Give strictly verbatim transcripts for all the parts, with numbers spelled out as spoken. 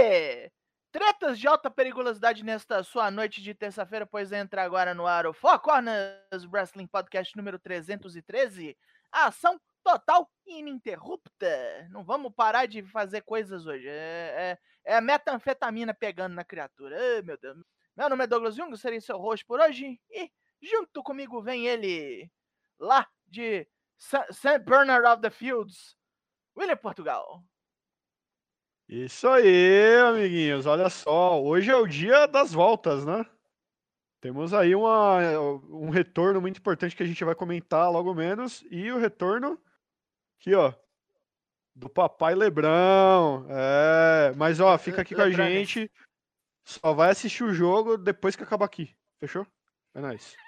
E tretas de alta periculosidade nesta sua noite de terça-feira, pois entra agora no ar o Four Corners Wrestling Podcast número trezentos e treze. A ação total e ininterrupta. Não vamos parar de fazer coisas hoje. É, é, é a metanfetamina pegando na criatura. Ai, meu Deus. Meu nome é Douglas Jung, serei seu host por hoje. E junto comigo vem ele, lá de Saint Bernard of the Fields, William Portugal. Isso aí, amiguinhos. Olha só, hoje é o dia das voltas, né? Temos aí uma, um retorno muito importante que a gente vai comentar logo menos. E o retorno aqui, ó, do Papai Lebrão. É, mas ó, fica aqui com a gente. Só vai assistir o jogo depois que acabar aqui. Fechou? É nóis.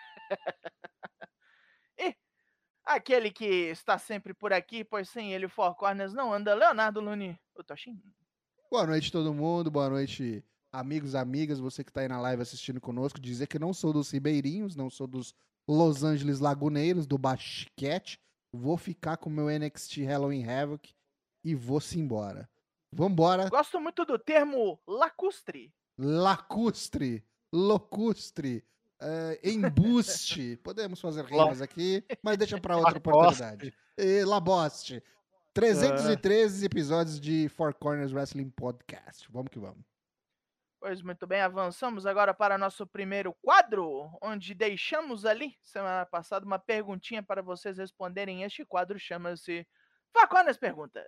E aquele que está sempre por aqui, pois sem ele o Four Corners não anda, Leonardo Luni, o Toshin. Boa noite, todo mundo. Boa noite, amigos, amigas. Você que está aí na live assistindo conosco. Dizer que não sou dos Ribeirinhos, não sou dos Los Angeles Laguneiros, do basquete. Vou ficar com o meu N X T Halloween Havoc e vou-se embora. Vambora. Gosto muito do termo lacustre. Lacustre, locustre, uh, embuste. Podemos fazer rimas aqui, mas deixa para outra oportunidade. E, Laboste. trezentos e treze episódios de Four Corners Wrestling Podcast. Vamos que vamos. Pois muito bem, avançamos agora para nosso primeiro quadro, onde deixamos ali, semana passada, uma perguntinha para vocês responderem. Este quadro chama-se Four Corners Pergunta.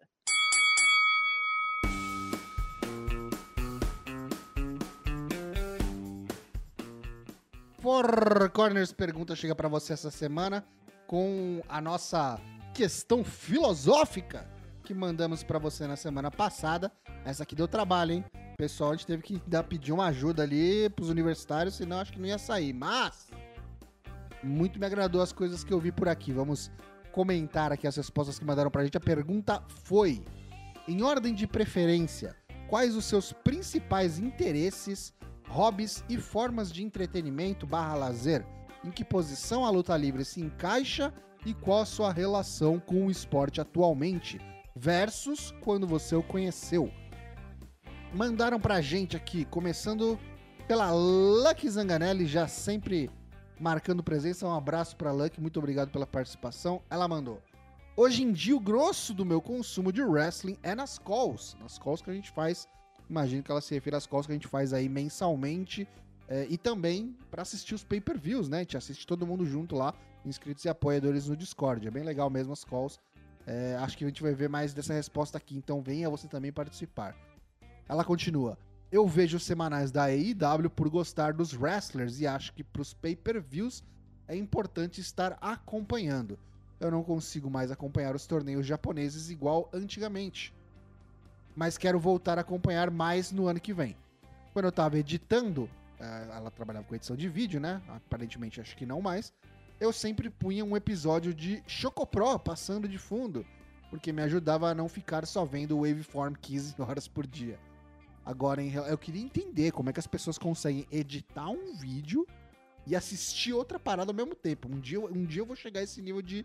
Four Corners Pergunta chega para você essa semana com a nossa questão filosófica que mandamos para você na semana passada. Essa aqui deu trabalho, hein? Pessoal, a gente teve que dar, pedir uma ajuda ali pros universitários, senão acho que não ia sair. Mas muito me agradou as coisas que eu vi por aqui. Vamos comentar aqui as respostas que mandaram pra gente. A pergunta foi: em ordem de preferência, quais os seus principais interesses, hobbies e formas de entretenimento barra lazer? Em que posição a luta livre se encaixa e qual a sua relação com o esporte atualmente versus quando você o conheceu? Mandaram pra gente aqui, começando pela Lucky Zanganelli, já sempre marcando presença. Um abraço pra Lucky, muito obrigado pela participação. Ela mandou: hoje em dia o grosso do meu consumo de wrestling é nas calls, nas calls que a gente faz, imagino que ela se refira às calls que a gente faz aí mensalmente, é, e também pra assistir os pay-per-views, né? A gente assiste todo mundo junto lá, inscritos e apoiadores no Discord. É bem legal mesmo as calls. É, acho que a gente vai ver mais dessa resposta aqui, então venha você também participar. Ela continua: eu vejo os semanais da A E W por gostar dos wrestlers e acho que pros pay-per-views é importante estar acompanhando. Eu não consigo mais acompanhar os torneios japoneses igual antigamente, mas quero voltar a acompanhar mais no ano que vem. Quando eu tava editando, ela trabalhava com edição de vídeo, né? Aparentemente acho que não mais. Eu sempre punha um episódio de Chocopro passando de fundo, porque me ajudava a não ficar só vendo o Waveform quinze horas por dia. Agora, eu queria entender como é que as pessoas conseguem editar um vídeo e assistir outra parada ao mesmo tempo. Um dia, um dia eu vou chegar a esse nível de,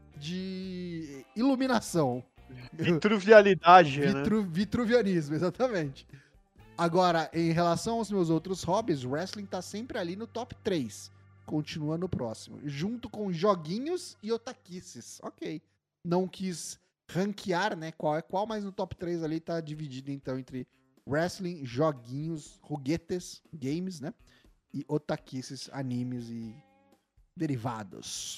de iluminação. Vitruvialidade, Vitru, né? Vitruvianismo, exatamente. Agora, em relação aos meus outros hobbies, wrestling tá sempre ali no top três. Continua no próximo. Junto com joguinhos e otaquices. Ok. Não quis ranquear, né? Qual é qual, mas no top três ali tá dividido, então, entre wrestling, joguinhos, joguetes, games, né? E otaquices, animes e derivados.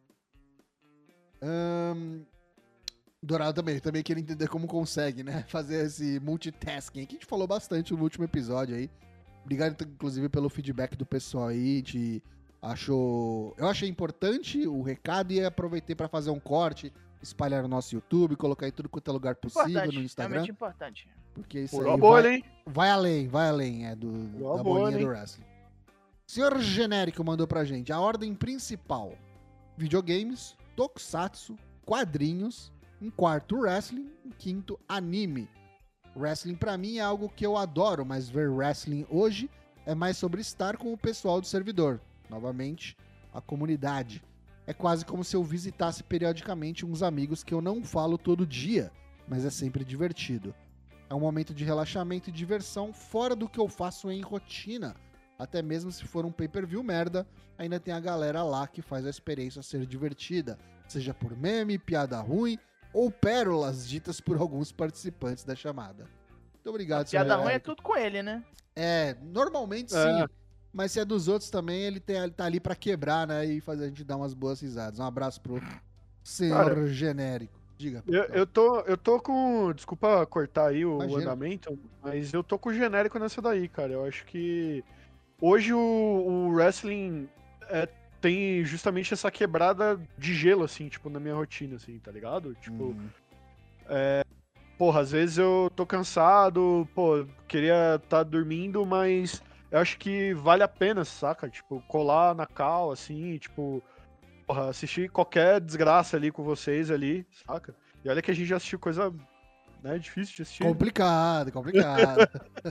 Um, Dourado também, também queria entender como consegue, né? Fazer esse multitasking, que a gente falou bastante no último episódio aí. Obrigado, inclusive, pelo feedback do pessoal aí. De achou... Eu achei importante o recado e aproveitei para fazer um corte, espalhar no nosso YouTube, colocar em tudo quanto é lugar possível, importante, no Instagram. Realmente importante. Porque isso Pulou aí a bolha, vai, hein? vai além, vai além, é do, Pulou a da bolha, bolinha hein? do wrestling. Senhor Genérico mandou pra gente a ordem principal: videogames, tokusatsu, quadrinhos, em quarto wrestling, em quinto anime. Wrestling pra mim é algo que eu adoro, mas ver wrestling hoje é mais sobre estar com o pessoal do servidor. Novamente, a comunidade. É quase como se eu visitasse periodicamente uns amigos que eu não falo todo dia, mas é sempre divertido. É um momento de relaxamento e diversão fora do que eu faço em rotina. Até mesmo se for um pay-per-view merda, ainda tem a galera lá que faz a experiência ser divertida. Seja por meme, piada ruim ou pérolas ditas por alguns participantes da chamada. Muito obrigado, A piada senhor ruim é Érico. tudo com ele, né? É, normalmente É. sim. Mas se é dos outros também, ele, tem, ele tá ali pra quebrar, né? E fazer a gente dar umas boas risadas. Um abraço pro senhor Cara, genérico. Diga. Eu, Picão. eu, tô, eu tô com. Desculpa cortar aí o Imagina. andamento, mas eu tô com o genérico nessa daí, cara. Eu acho que hoje o, o wrestling é, tem justamente essa quebrada de gelo, assim, tipo, na minha rotina, assim, tá ligado? Tipo, Hum. porra, às vezes eu tô cansado, pô, queria estar dormindo, mas eu acho que vale a pena, saca? Tipo, colar na cal, assim, tipo, porra, assistir qualquer desgraça ali com vocês ali, saca? E olha que a gente já assistiu coisa, né, difícil de assistir. Complicado, complicado.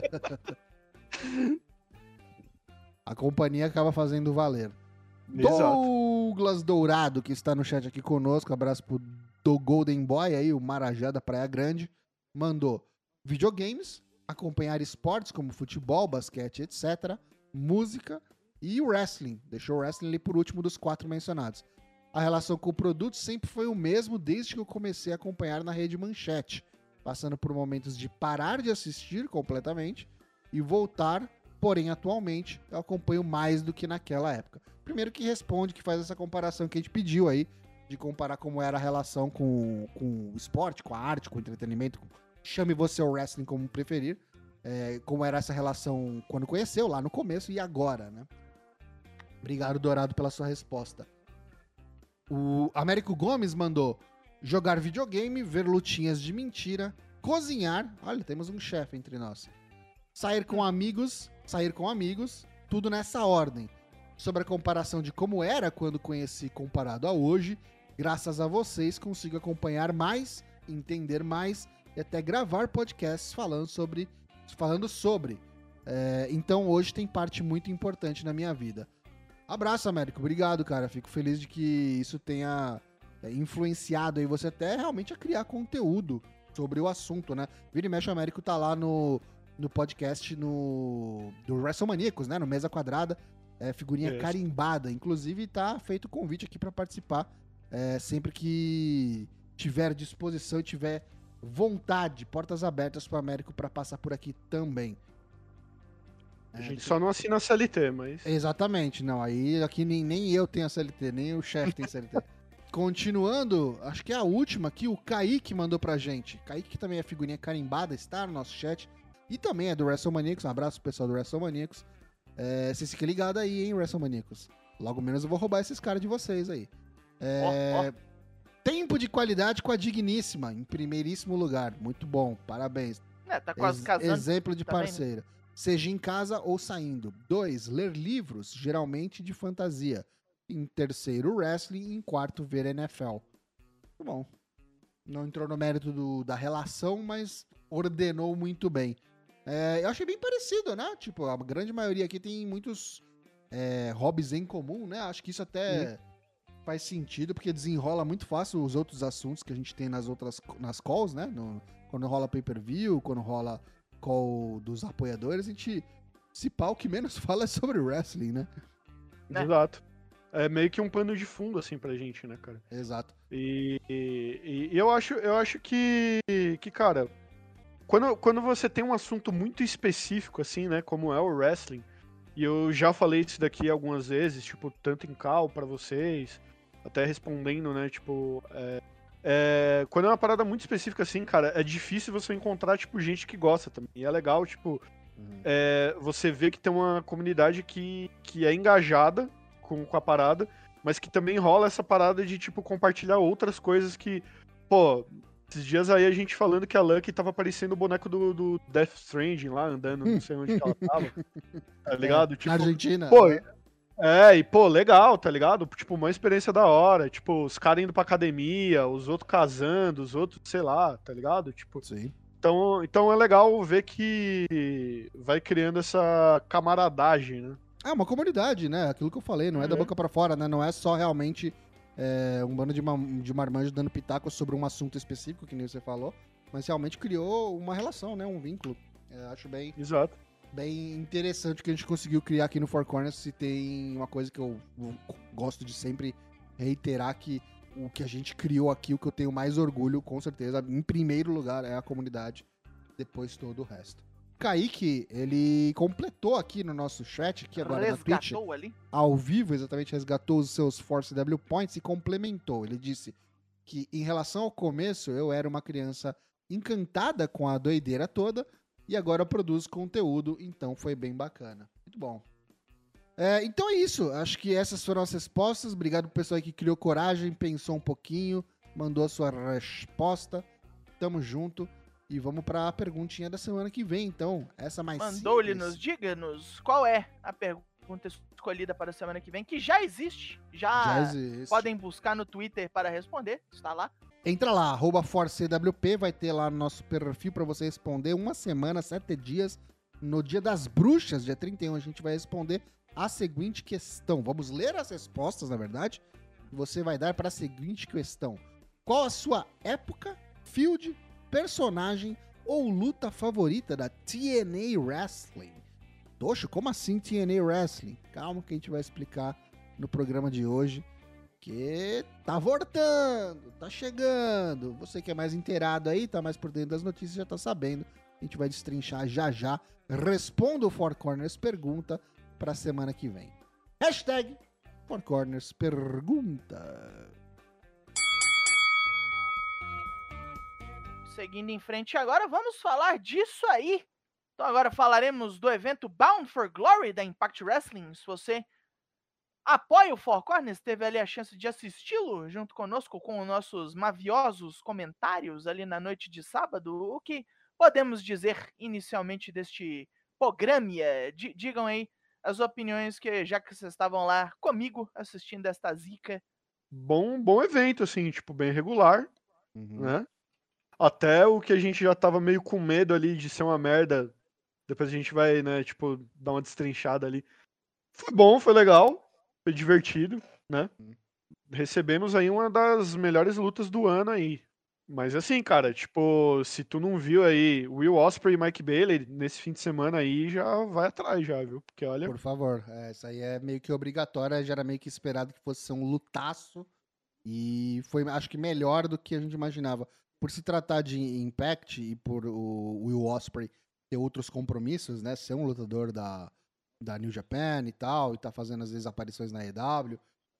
A companhia acaba fazendo valer. Exato. Douglas Dourado, que está no chat aqui conosco, abraço pro do Golden Boy aí, o Marajá da Praia Grande, mandou videogames, acompanhar esportes como futebol, basquete, etcétera, música e o wrestling. Deixou o wrestling ali por último dos quatro mencionados. A relação com o produto sempre foi o mesmo desde que eu comecei a acompanhar na Rede Manchete, passando por momentos de parar de assistir completamente e voltar, porém atualmente eu acompanho mais do que naquela época. Primeiro que responde, que faz essa comparação que a gente pediu aí, de comparar como era a relação com, com o esporte, com a arte, com o entretenimento, com, chame você o wrestling como preferir, é, como era essa relação quando conheceu, lá no começo e agora, né? Obrigado, Dourado, pela sua resposta. O Américo Gomes mandou jogar videogame, ver lutinhas de mentira, cozinhar, olha, temos um chefe entre nós, sair com amigos, sair com amigos, tudo nessa ordem. Sobre a comparação de como era quando conheci comparado a hoje, graças a vocês consigo acompanhar mais, entender mais e até gravar podcasts falando sobre, falando sobre. É, então hoje tem parte muito importante na minha vida. Abraço, Américo. Obrigado, cara. Fico feliz de que isso tenha é, influenciado aí você até realmente a criar conteúdo sobre o assunto, né? Vira e mexe, o Américo tá lá no, no podcast no, do WrestleManiacos, né? No Mesa Quadrada. É, figurinha Isso. carimbada. Inclusive, tá feito o convite aqui pra participar. É, sempre que tiver disposição e tiver vontade, portas abertas pro Américo pra passar por aqui também. A gente só não assina a C L T, mas. Exatamente, não. Aí aqui nem, nem eu tenho a C L T, nem o chefe tem C L T. Continuando, acho que é a última aqui, o Kaique mandou pra gente. Kaique, que também é figurinha carimbada, está no nosso chat. E também é do WrestleManiacos. Um abraço pro pessoal do WrestleManiacos. É, vocês fiquem ligados aí, hein, WrestleManiacos. Logo menos eu vou roubar esses caras de vocês aí. É, Ó, ó. Tempo de qualidade com a Digníssima, em primeiríssimo lugar. Muito bom, parabéns. É, tá quase Ex- casando. Exemplo de também, né? parceira. Seja em casa ou saindo. Dois, ler livros, geralmente de fantasia. Em terceiro, wrestling. Em quarto, ver N F L. Muito bom. Não entrou no mérito do- da relação, mas ordenou muito bem. É, eu achei bem parecido, né? Tipo, a grande maioria aqui tem muitos é, hobbies em comum, né? Acho que isso até faz sentido, porque desenrola muito fácil os outros assuntos que a gente tem nas outras nas calls, né? No- quando rola pay-per-view, quando rola call dos apoiadores, a gente, se pá, o que menos fala é sobre wrestling, né? Né? Exato. É meio que um pano de fundo, assim, pra gente, né, cara? Exato. E, e- e eu acho, eu acho que, que cara, quando, quando você tem um assunto muito específico, assim, né, como é o wrestling, e eu já falei isso daqui algumas vezes, tipo, tanto em call pra vocês, até respondendo, né, tipo, é, é, quando é uma parada muito específica, assim, cara, é difícil você encontrar, tipo, gente que gosta também. E é legal, tipo, Uhum. é, você vê que tem uma comunidade que, que é engajada com, com a parada, mas que também rola essa parada de, tipo, compartilhar outras coisas que, pô, esses dias aí a gente falando que a Lucky tava parecendo o boneco do, do Death Stranding lá, andando, não sei onde que ela tava, tá ligado? É, Tipo, na Argentina. pô, né? é, e pô, legal, tá ligado? Tipo, uma experiência da hora, tipo, os caras indo pra academia, os outros casando, os outros, sei lá, tá ligado? Tipo, Sim. então, então é legal ver que vai criando essa camaradagem, né? É uma comunidade, né? Aquilo que eu falei, não é, da Uhum. boca pra fora, né? Não é só realmente é, um bando de, ma- de marmanjos dando pitaco sobre um assunto específico, que nem você falou, mas realmente criou uma relação, né? Um vínculo. Eu acho bem, Exato. bem interessante o que a gente conseguiu criar aqui no Four Corners. Se tem uma coisa que eu gosto de sempre reiterar, que o que a gente criou aqui, o que eu tenho mais orgulho, com certeza, em primeiro lugar, é a comunidade, depois todo o resto. Kaique, ele completou aqui no nosso chat, aqui agora na Twitch, Resgatou ali. ao vivo, exatamente, resgatou os seus Force W Points e complementou. Ele disse que, em relação ao começo, eu era uma criança encantada com a doideira toda e agora produzo conteúdo, então foi bem bacana. Muito bom. É, então é isso, acho que essas foram as respostas. Obrigado pro pessoal aí que criou coragem, pensou um pouquinho, mandou a sua resposta. Tamo junto. E vamos para a perguntinha da semana que vem, então. Essa mais Mandou-lhe simples. nos, diga-nos qual é a pergunta escolhida para a semana que vem, que já existe. Já, Já existe. podem buscar no Twitter para responder, está lá. Entra lá, arroba ForceWP, vai ter lá no nosso perfil para você responder uma semana, sete dias. No dia das bruxas, dia trinta e um, a gente vai responder a seguinte questão. Vamos ler as respostas, na verdade. E você vai dar para a seguinte questão. Qual a sua época, field, personagem ou luta favorita da T N A Wrestling? Tocho, como assim T N A Wrestling? Calma que a gente vai explicar no programa de hoje, que tá voltando, tá chegando. Você que é mais inteirado aí, tá mais por dentro das notícias, já tá sabendo. A gente vai destrinchar já já. Responda o Four Corners Pergunta pra semana que vem. Hashtag Four Corners Pergunta. Seguindo em frente agora, vamos falar disso aí. Então agora falaremos do evento Bound for Glory da Impact Wrestling. Se você apoia o Four Corners, teve ali a chance de assisti-lo junto conosco com os nossos maviosos comentários ali na noite de sábado. O que podemos dizer inicialmente deste programa? D- digam aí as opiniões, que já que vocês estavam lá comigo assistindo esta zica. Bom, bom evento, assim, tipo, bem regular, Uhum. né? Até o que a gente já tava meio com medo ali de ser uma merda. Depois a gente vai, né, tipo, dar uma destrinchada ali. Foi bom, foi legal, foi divertido, né? Recebemos aí uma das melhores lutas do ano aí. Mas assim, cara, tipo, se tu não viu aí Will Ospreay e Mike Bailey nesse fim de semana aí, já vai atrás já, viu? Porque olha, Por favor, é, isso aí é meio que obrigatório, já era meio que esperado que fosse ser um lutaço, e foi, acho que, melhor do que a gente imaginava. Por se tratar de Impact e por o Will Ospreay ter outros compromissos, né, ser um lutador da, da New Japan e tal, e tá fazendo às vezes aparições na E W,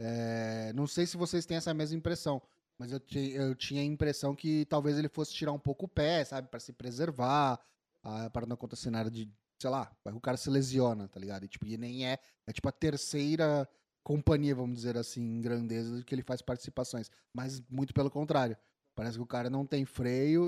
é, não sei se vocês têm essa mesma impressão, mas eu, ti- eu tinha a impressão que talvez ele fosse tirar um pouco o pé, sabe, pra se preservar, ah, para não acontecer nada de, sei lá, vai que o cara se lesiona, tá ligado? E, tipo, e nem é, é tipo a terceira companhia, vamos dizer assim, em grandeza, que ele faz participações. Mas muito pelo contrário. Parece que o cara não tem freio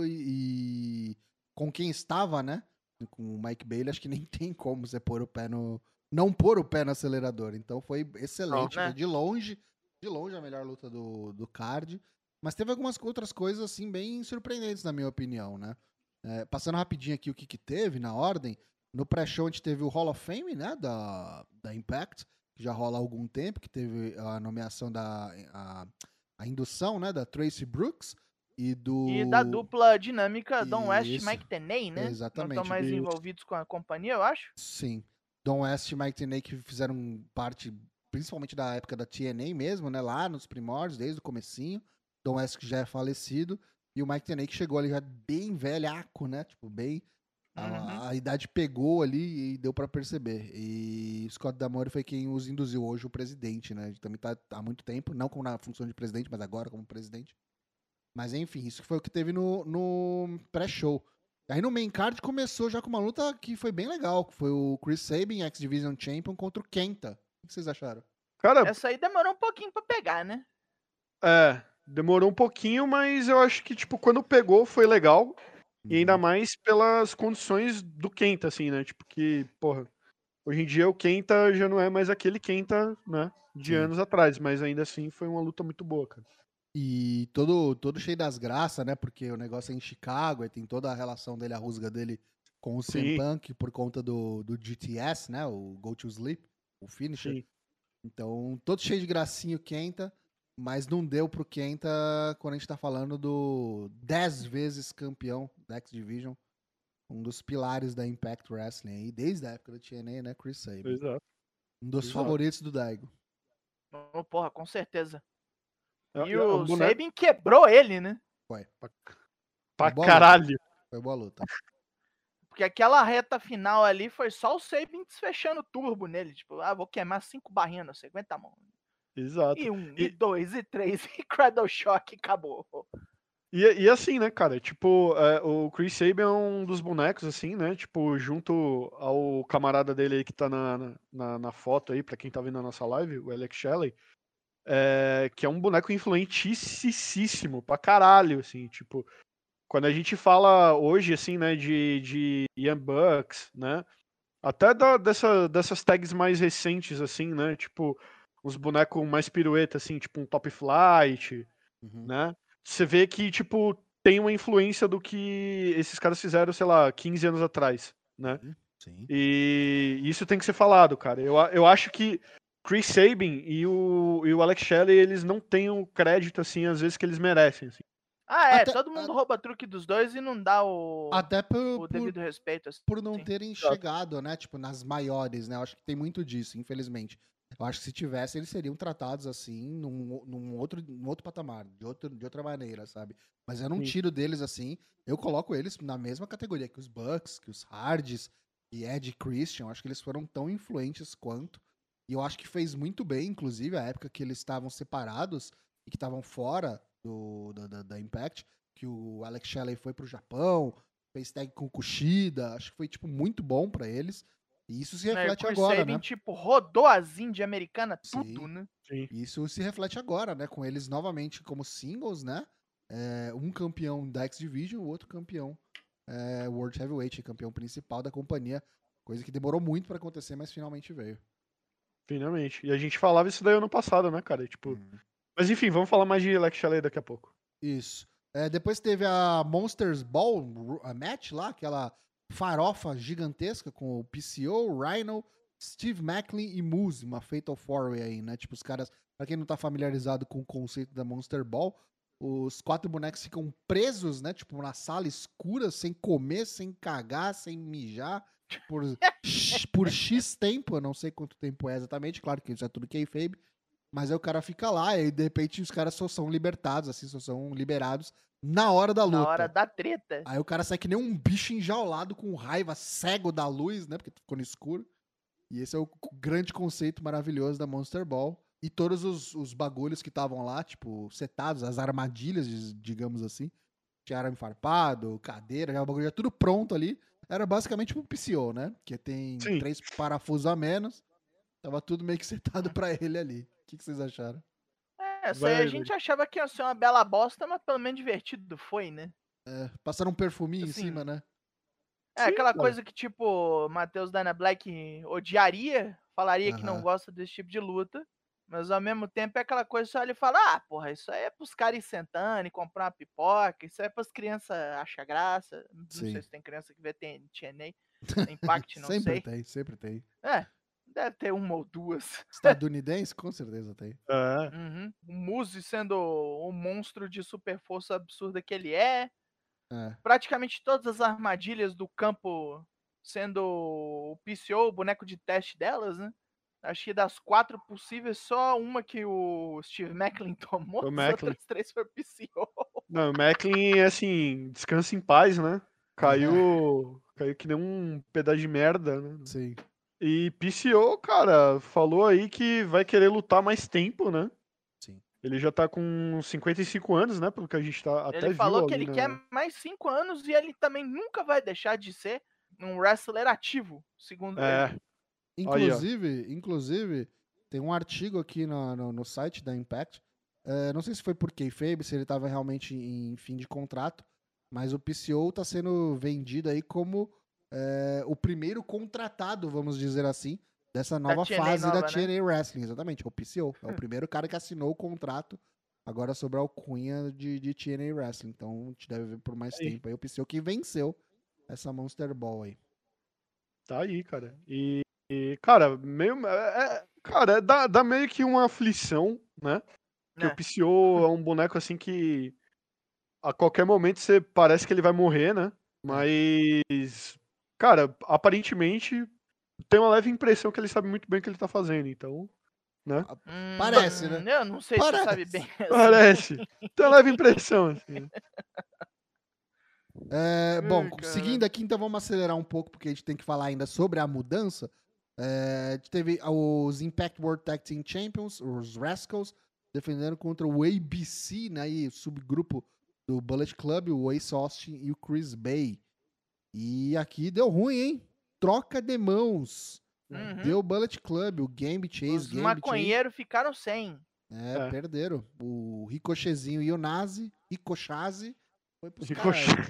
e, e com quem estava, né? Com o Mike Bailey, acho que nem tem como você pôr o pé no. Não pôr o pé no acelerador. Então foi excelente. Não, né? Foi de longe, de longe a melhor luta do, do card. Mas teve algumas outras coisas, assim, bem surpreendentes, na minha opinião, né? É, passando rapidinho aqui o que, que teve na ordem. No pré-show a gente teve o Hall of Fame, né, da, da Impact, que já rola há algum tempo, que teve a nomeação da... a, a indução, né, da Tracy Brooks e do... E da dupla dinâmica Don West e Isso, Mike Tenay, né? exatamente. Não estão mais Isso. envolvidos com a companhia, eu acho. Sim. Don West e Mike Tenay que fizeram parte, principalmente da época da T N A mesmo, né, lá nos primórdios, desde o comecinho. Don West que já é falecido. E o Mike Tenay que chegou ali já bem velhaco, né, tipo, bem... A, Uhum. a idade pegou ali e deu pra perceber. E Scott D'Amore foi quem os induziu hoje, o presidente, né? Ele também tá há muito tempo, não como na função de presidente, mas agora como presidente. Mas enfim, isso foi o que teve no, no pré-show. Aí no main card começou já com uma luta que foi bem legal, que foi o Chris Sabin, X-Division Champion, contra o Kenta. O que vocês acharam? cara, Essa aí demorou um pouquinho pra pegar, né? é, demorou um pouquinho, mas eu acho que, tipo, quando pegou foi legal. E ainda mais pelas condições do Kenta, assim, né? Tipo, que, porra, hoje em dia o Kenta já não é mais aquele Kenta, né? De Sim. anos atrás, mas ainda assim foi uma luta muito boa, cara. E todo, todo cheio das graças, né? Porque o negócio é em Chicago, e tem toda a relação dele, a rusga dele com o C M Sim. Punk por conta do, do G T S, né? O Go to Sleep, o finisher. Sim. Então, todo cheio de gracinha o Kenta. Mas não deu pro Kenta quando a gente tá falando do dez vezes campeão da X Division. Um dos pilares da Impact Wrestling aí, desde a época do T N A, né? Chris Sabin. Exato. Um dos Exato. favoritos do Daigo. Oh, porra, com certeza. É, E é o um boneco Sabin quebrou ele, né? Foi. pra boa caralho. Foi boa luta. Porque aquela reta final ali foi só o Sabin desfechando o turbo nele. Tipo, ah, vou queimar cinco barrinhas, não sei, aguenta a mão. Exato. E um, E- e dois, e três, e Cradle Shock, acabou. E, e assim, né, cara, tipo, é, o Chris Sabin é um dos bonecos, assim, né, tipo, junto ao camarada dele aí que tá na, na, na foto aí, pra quem tá vendo a nossa live, o Alex Shelley, é, que é um boneco influentíssimo pra caralho, assim, tipo, quando a gente fala hoje, assim, né, de, de Young Bucks, né, até da, dessa, dessas tags mais recentes, assim, né, tipo, uns bonecos mais pirueta, assim, tipo um Top Flight, Uhum. né? Você vê que, tipo, tem uma influência do que esses caras fizeram, sei lá, quinze anos atrás, né? Sim, sim. E isso tem que ser falado, cara. Eu, a- eu acho que Chris Sabin e o, e o Alex Shelley, eles não têm o crédito, assim, às vezes que eles merecem, assim. Ah, é, Até, todo mundo rouba truque dos dois e não dá o, até por, o por, devido respeito. Assim. por não terem chegado, né? Tipo, nas maiores, né? Eu acho que tem muito disso, infelizmente. Eu acho que se tivesse, eles seriam tratados assim, num, num, outro, num outro patamar, de, outro, de outra maneira, sabe? Mas eu não Sim. tiro deles assim. Eu coloco eles na mesma categoria que os Bucks, que os Hardys, e Ed Christian. Eu acho que eles foram tão influentes quanto. E eu acho que fez muito bem, inclusive, a época que eles estavam separados e que estavam fora do, da, da, da Impact, que o Alex Shelley foi pro Japão, fez tag com o Kushida. Acho que foi, tipo, muito bom pra eles. E isso se Né, o reflete Chris agora, Sabin, né? tipo, rodou as Índia americana tudo, Sim. né? Sim. Isso se reflete agora, né? Com eles novamente como singles, né? É, um campeão da X Division, o outro campeão é, World Heavyweight, campeão principal da companhia. Coisa que demorou muito pra acontecer, mas finalmente veio. Finalmente. E a gente falava isso daí ano passado, né, cara? Tipo... Uhum. Mas enfim, vamos falar mais de Alex Shelley daqui a pouco. Isso. É, depois teve a Monsters Ball a match lá, aquela farofa gigantesca com o P C O, Rhino, Steve Macklin e Moose, uma Fatal Four-Way aí, né? Tipo, os caras, pra quem não tá familiarizado com o conceito da Monster Ball, os quatro bonecos ficam presos, né? Tipo, na sala escura, sem comer, sem cagar, sem mijar, por, por X tempo, eu não sei quanto tempo é exatamente, claro que isso é tudo kayfabe, mas aí o cara fica lá e de repente os caras só são libertados, assim, só são liberados na hora da luta. Na hora da treta. Aí o cara sai que nem um bicho enjaulado com raiva, cego da luz, né? Porque ficou no escuro. E esse é o grande conceito maravilhoso da Monster Ball. E todos os, os bagulhos que estavam lá, tipo, setados, as armadilhas, digamos assim. Tinha arame farpado, cadeira, já, o bagulho já tudo pronto ali. Era basicamente um P C O, né? Que tem Sim. três parafusos a menos. Tava tudo meio que setado pra ele ali. O que, que vocês acharam? É, essa Vai aí a aí, gente achava que ia ser uma bela bosta, mas pelo menos divertido foi, né? É, passaram um perfuminho Assim, em cima, né? É Sim, aquela cara. coisa que, tipo, Matheus Dana Black odiaria, falaria que não Aham. gosta desse tipo de luta, mas ao mesmo tempo é aquela coisa só ele fala, ah, porra, isso aí é pros caras ir sentando e comprar uma pipoca, isso aí é pras crianças achar graça. Não Sim. sei se tem criança que vê T N A, Impact, não sempre sei. tem, sempre tem. É, deve ter uma ou duas. Estadunidense, com certeza tem. É. Uhum. O Muse sendo o monstro de super força absurda que ele é. É. Praticamente todas as armadilhas do campo sendo o P C O, o boneco de teste delas, né? Acho que das quatro possíveis, só uma que o Steve Macklin tomou, O as Macklin. outras três foi P C O. Não, o Macklin, assim, descansa em paz, né? Caiu, caiu que nem um pedaço de merda, né? Sim. E P C O, cara, falou aí que vai querer lutar mais tempo, né? Sim. Ele já tá com cinquenta e cinco anos, né? Pelo que a gente tá, até Ele viu falou que ali ele na... quer mais cinco anos e ele também nunca vai deixar de ser um wrestler ativo, segundo ele. É, Inclusive, inclusive, tem um artigo aqui no, no, no site da Impact. É, não sei se foi por kayfabe, se ele estava realmente em fim de contrato, mas o P C O está sendo vendido aí como é, o primeiro contratado, vamos dizer assim, dessa nova T N A fase nova, da né? T N A Wrestling. Exatamente, é o P C O. É o primeiro cara que assinou o contrato agora sobre a alcunha de, de T N A Wrestling. Então a gente deve ver por mais Aí. tempo aí o P C O que venceu essa Monster Ball aí. tá aí, cara. E, e, cara, meio... É, é- cara, dá, dá meio que uma aflição, né? que É. o P C O é um boneco assim que a qualquer momento você parece que ele vai morrer, né? Mas, cara, aparentemente tem uma leve impressão que ele sabe muito bem o que ele tá fazendo, então, né? Hum, Parece, né? Eu não sei Parece. se sabe bem assim. Parece. Tem uma leve impressão, assim. É, bom, Ai, cara. seguindo aqui, então vamos acelerar um pouco, porque a gente tem que falar ainda sobre a mudança. É, a gente teve os Impact World Tag Team Champions, os Rascals, defendendo contra o A B C, né, e o subgrupo do Bullet Club, o Ace Austin e o Chris Bay. E aqui deu ruim, hein? Troca de mãos. Uhum. Deu Bullet Club, o Gambit Chase, Os Gambit Chase. maconheiros ficaram sem. É, É. perderam. O Ricochetzinho e o Nazi, Ricochaze, foi pros Ricochet. caralho.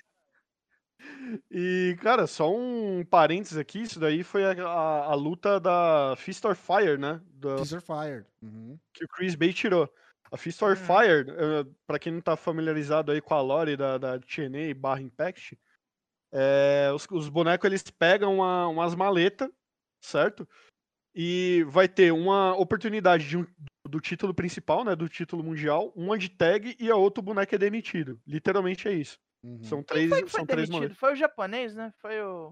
E, cara, só um parênteses aqui, isso daí foi a, a, a luta da Fist or Fire, né? Do, Teaser Fired. Uhum. que o Chris Bay tirou. A Fist or Uhum. Fire, uh, pra quem não tá familiarizado aí com a lore da, da T N A barra Impact, é, os, os bonecos eles pegam uma, umas maletas, certo? E vai ter uma oportunidade de um, do título principal, né? Do título mundial, uma de tag e a outra boneco é demitido. Literalmente é isso. Uhum. São Quem três, foi que foi são três demitido? moleques. Foi o japonês, né? Foi o.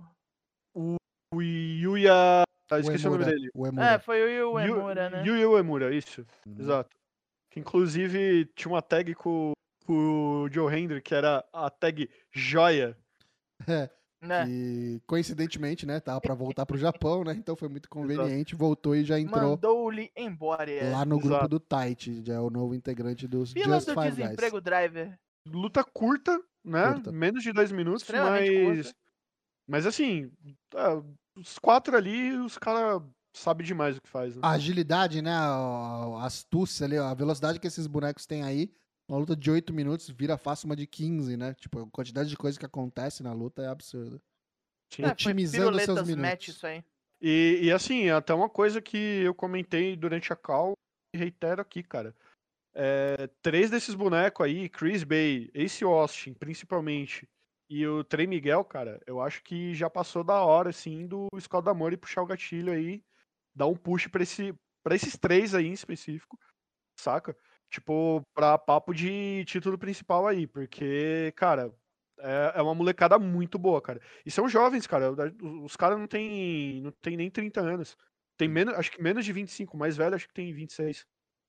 O Yuya. Ah, esqueci o, nome Emura, dele. O É, Emura. foi o Yu Yu- Emura, né? Yuya Uemura, isso. Uhum. Exato. Que inclusive tinha uma tag com, com o Joe Hendry, que era a tag Joia. É, Né? que coincidentemente, né, tava pra voltar pro Japão, né? Então foi muito conveniente, voltou e já entrou Mandou-lhe embora. é. lá no grupo Exato. do Tite, já é o novo integrante dos Fila Just do Five Guys. desemprego driver. Luta curta, né? Curta. Menos de dois minutos, Extremamente mas. curta. Mas assim, é, os quatro ali, os caras sabem demais o que faz, né? A agilidade, né, a, a astúcia ali, a velocidade que esses bonecos têm aí, uma luta de oito minutos vira fácil uma de quinze, né? Tipo, a quantidade de coisa que acontece na luta é absurda. Sim. É, foi Otimizando seus piruletas minutos. match isso aí. E, e assim, até uma coisa que eu comentei durante a call e reitero aqui, cara. É, três desses bonecos aí, Chris Bay, Ace Austin, principalmente, e o Trey Miguel, cara, eu acho que já passou da hora, assim, do Escola da Amor e puxar o gatilho aí, dar um push pra, esse, pra esses três aí em específico, saca? Tipo, pra papo de título principal aí, porque, cara, é, é uma molecada muito boa, cara. E são jovens, cara, os caras não tem, não tem nem trinta anos. Tem menos, acho que menos de vinte e cinco, mais velho acho que tem vinte e seis.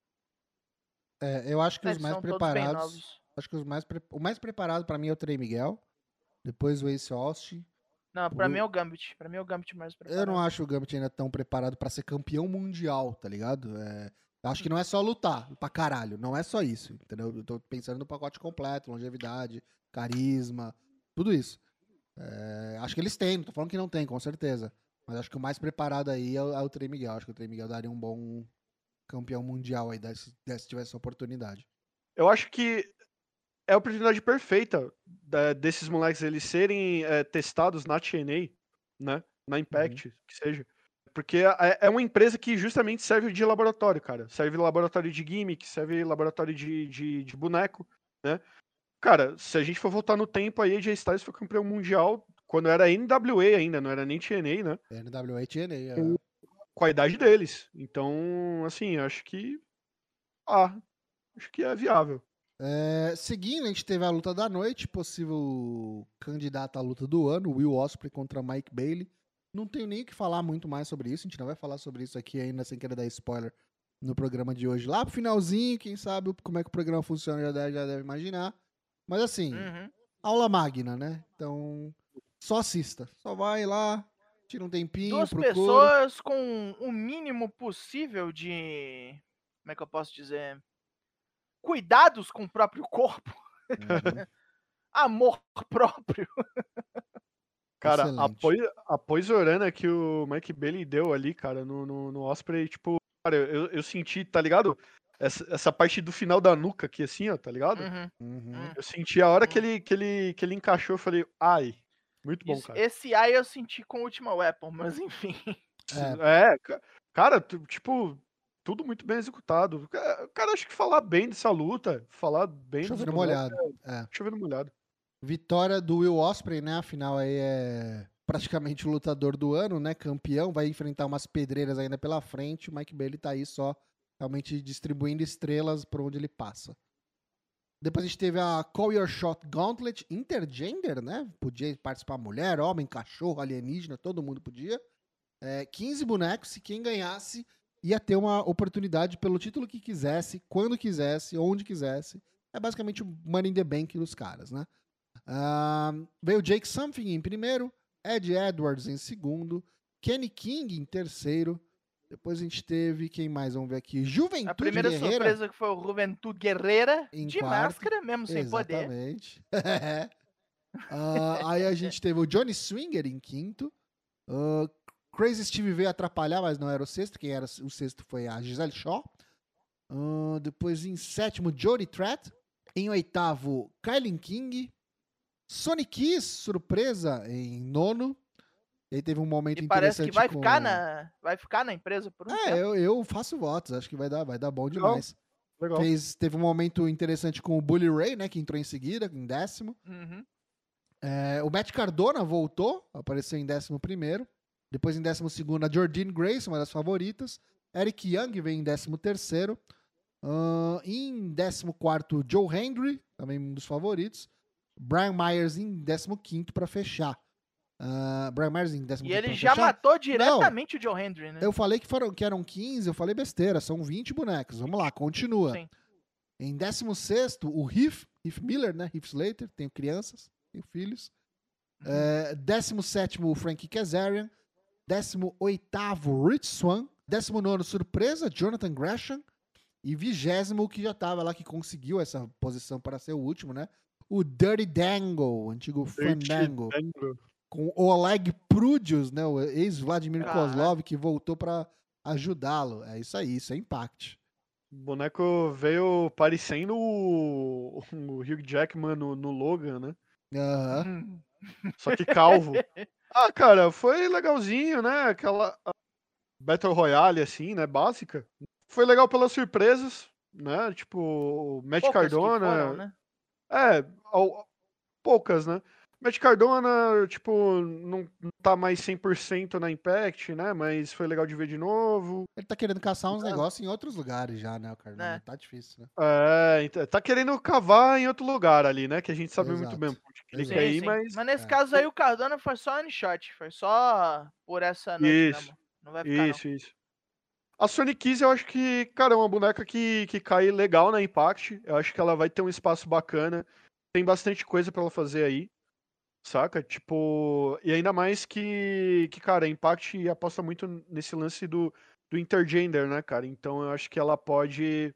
É, eu acho que É, os mais são todos bem preparados. novos. Acho que os mais pre- o mais preparado pra mim é o Trey Miguel. Depois o Ace Austin. Não, pra Pro- mim é o Gambit. Pra mim é o Gambit mais Eu preparado. não acho o Gambit ainda tão preparado pra ser campeão mundial, tá ligado? É, eu acho que não é só lutar pra caralho. Não é só isso, entendeu? Eu tô pensando no pacote completo, longevidade, carisma, tudo isso. É, acho que eles têm, não tô falando que não tem, com certeza. Mas acho que o mais preparado aí é o, é o Trey Miguel. Acho que o Trey Miguel daria um bom campeão mundial aí, desse- se tivesse essa oportunidade. Eu acho que é a oportunidade perfeita da- desses moleques eles serem é, testados na T N A, né? Na Impact, que seja. Porque é, é uma empresa que justamente serve de laboratório, cara. Serve laboratório de gimmick, serve laboratório de, de, de boneco, né? Cara, se a gente for voltar no tempo aí, a J Styles foi campeão mundial quando era N W A ainda, não era nem T N A, né? N W A T N A. O- É. Com a idade deles. Então, assim, acho que. Ah, acho que é viável. É, seguindo, a gente teve a luta da noite, possível candidato à luta do ano, Will Ospreay contra Mike Bailey. Não tenho nem o que falar muito mais sobre isso, a gente não vai falar sobre isso aqui ainda sem querer dar spoiler no programa de hoje. Lá pro finalzinho, quem sabe como é que o programa funciona já deve, já deve imaginar. Mas assim, Uhum. aula magna, né? Então, só assista. Só vai lá, tira um tempinho, Duas procura. pessoas com o mínimo possível de. Como é que eu posso dizer? Cuidados com o próprio corpo. Uhum. Amor próprio. Cara, a, Excelente. poi, a poisorana que o Mike Bailey deu ali, cara, no, no, no Osprey, tipo, cara, eu, eu senti, tá ligado? Essa, essa parte do final da nuca aqui, assim, ó, tá ligado? Uhum. Uhum. Eu senti a hora que Hum. ele, que ele, que ele encaixou, eu falei, ai, muito bom, Isso- cara. esse ai eu senti com o Ultima Weapon, mas enfim. É, É, ca- cara, tu- tipo, tudo muito bem executado. Ca- Cara, acho que falar bem dessa luta, falar bem dos chovendo bonecos, molhado. É. chovendo molhado. Vitória do Will Ospreay, né? Afinal, aí é praticamente o lutador do ano, né? Campeão, vai enfrentar umas pedreiras ainda pela frente. O Mike Bailey tá aí só realmente distribuindo estrelas por onde ele passa. Depois a gente teve a Call Your Shot Gauntlet Intergender, né? Podia participar mulher, homem, cachorro, alienígena, todo mundo podia. É, quinze bonecos, e quem ganhasse ia ter uma oportunidade pelo título que quisesse, quando quisesse, onde quisesse. É basicamente o Money in the Bank dos caras, né? Uh, veio Jake Something em primeiro, Ed Edwards em segundo, Kenny King em terceiro. Depois a gente teve, quem mais? Vamos ver aqui. Juventude A primeira Guerreira surpresa que foi o Juventude Guerreira, em de quarto. máscara, mesmo sem poder. Exatamente. uh, aí a gente teve o Johnny Swinger em quinto. Uh, Crazy Steve veio atrapalhar, mas não era o sexto. Quem era o sexto foi a Giselle Shaw. Uh, depois em sétimo, Jody Tratt. Em oitavo, Kylie King. Sonic Kiss, surpresa, em nono. E aí teve um momento E interessante. parece que vai, com... ficar na, vai ficar na empresa por um é, tempo. eu, eu faço votos. Acho que vai dar, vai dar bom Legal. demais. Legal. Fez, teve um momento interessante com o Bully Ray, né? Que entrou em seguida, em décimo. Uhum. É, o Matt Cardona voltou, apareceu em décimo primeiro. Depois em décimo segundo, a Jordynne Grace, uma das favoritas. Eric Young vem em décimo terceiro. Uh, em décimo quarto, Joe Hendry, também um dos favoritos. Brian Myers em décimo quinto para fechar. Uh, Brian Myers em décimo E quinto ele pra já fechar. matou diretamente o Joe Hendry, né? Eu falei que, foram, que eram quinze, eu falei besteira, são vinte bonecos. Vamos lá, continua. Sim. Em décimo sexto, o Heath, Heath Miller, né? Heath Slater, tenho crianças, tenho filhos. Uhum. É, décimo sétimo, o Frankie Kazarian. décimo oitavo, Rich Swann. décimo nono, surpresa, Jonathan Gresham. E vigésimo, o que já estava lá, que conseguiu essa posição para ser o último, né? O Dirty Dango, o antigo Fandango. Com o Oleg Prudius, né? O ex-Vladimir Ah. Kozlov, que voltou para ajudá-lo. É isso aí, isso é Impact. O boneco veio parecendo o, o Hugh Jackman no, no Logan, né? Aham. Uhum. Só que calvo. Ah, cara, foi legalzinho, né? Aquela Battle Royale, assim, né? Básica. Foi legal pelas surpresas, né? Tipo, o Matt Poucas que Cardona. foram, né? É, ao- poucas, né? Matt Cardona, tipo, não, não tá mais cem por cento na Impact, né? Mas foi legal de ver de novo. Ele tá querendo caçar uns Ah. negócios em outros lugares já, né, o Cardona? É. Tá difícil, né? É, então, tá querendo cavar em outro lugar ali, né? Que a gente sabe muito Exato. bem onde que ele Exato. quer Sim, ir, sim. mas. Mas nesse é. caso aí o Cardona foi só one shot. Foi só por essa noite Isso. mesmo. Não vai ficar, Isso, isso. A Sonic Kiss, eu acho que, cara, é uma boneca que, que cai legal na Impact. Eu acho que ela vai ter um espaço bacana. Tem bastante coisa pra ela fazer aí. Saca? Tipo. E ainda mais que, que cara, a Impact aposta muito nesse lance do, do intergender, né, cara? Então eu acho que ela pode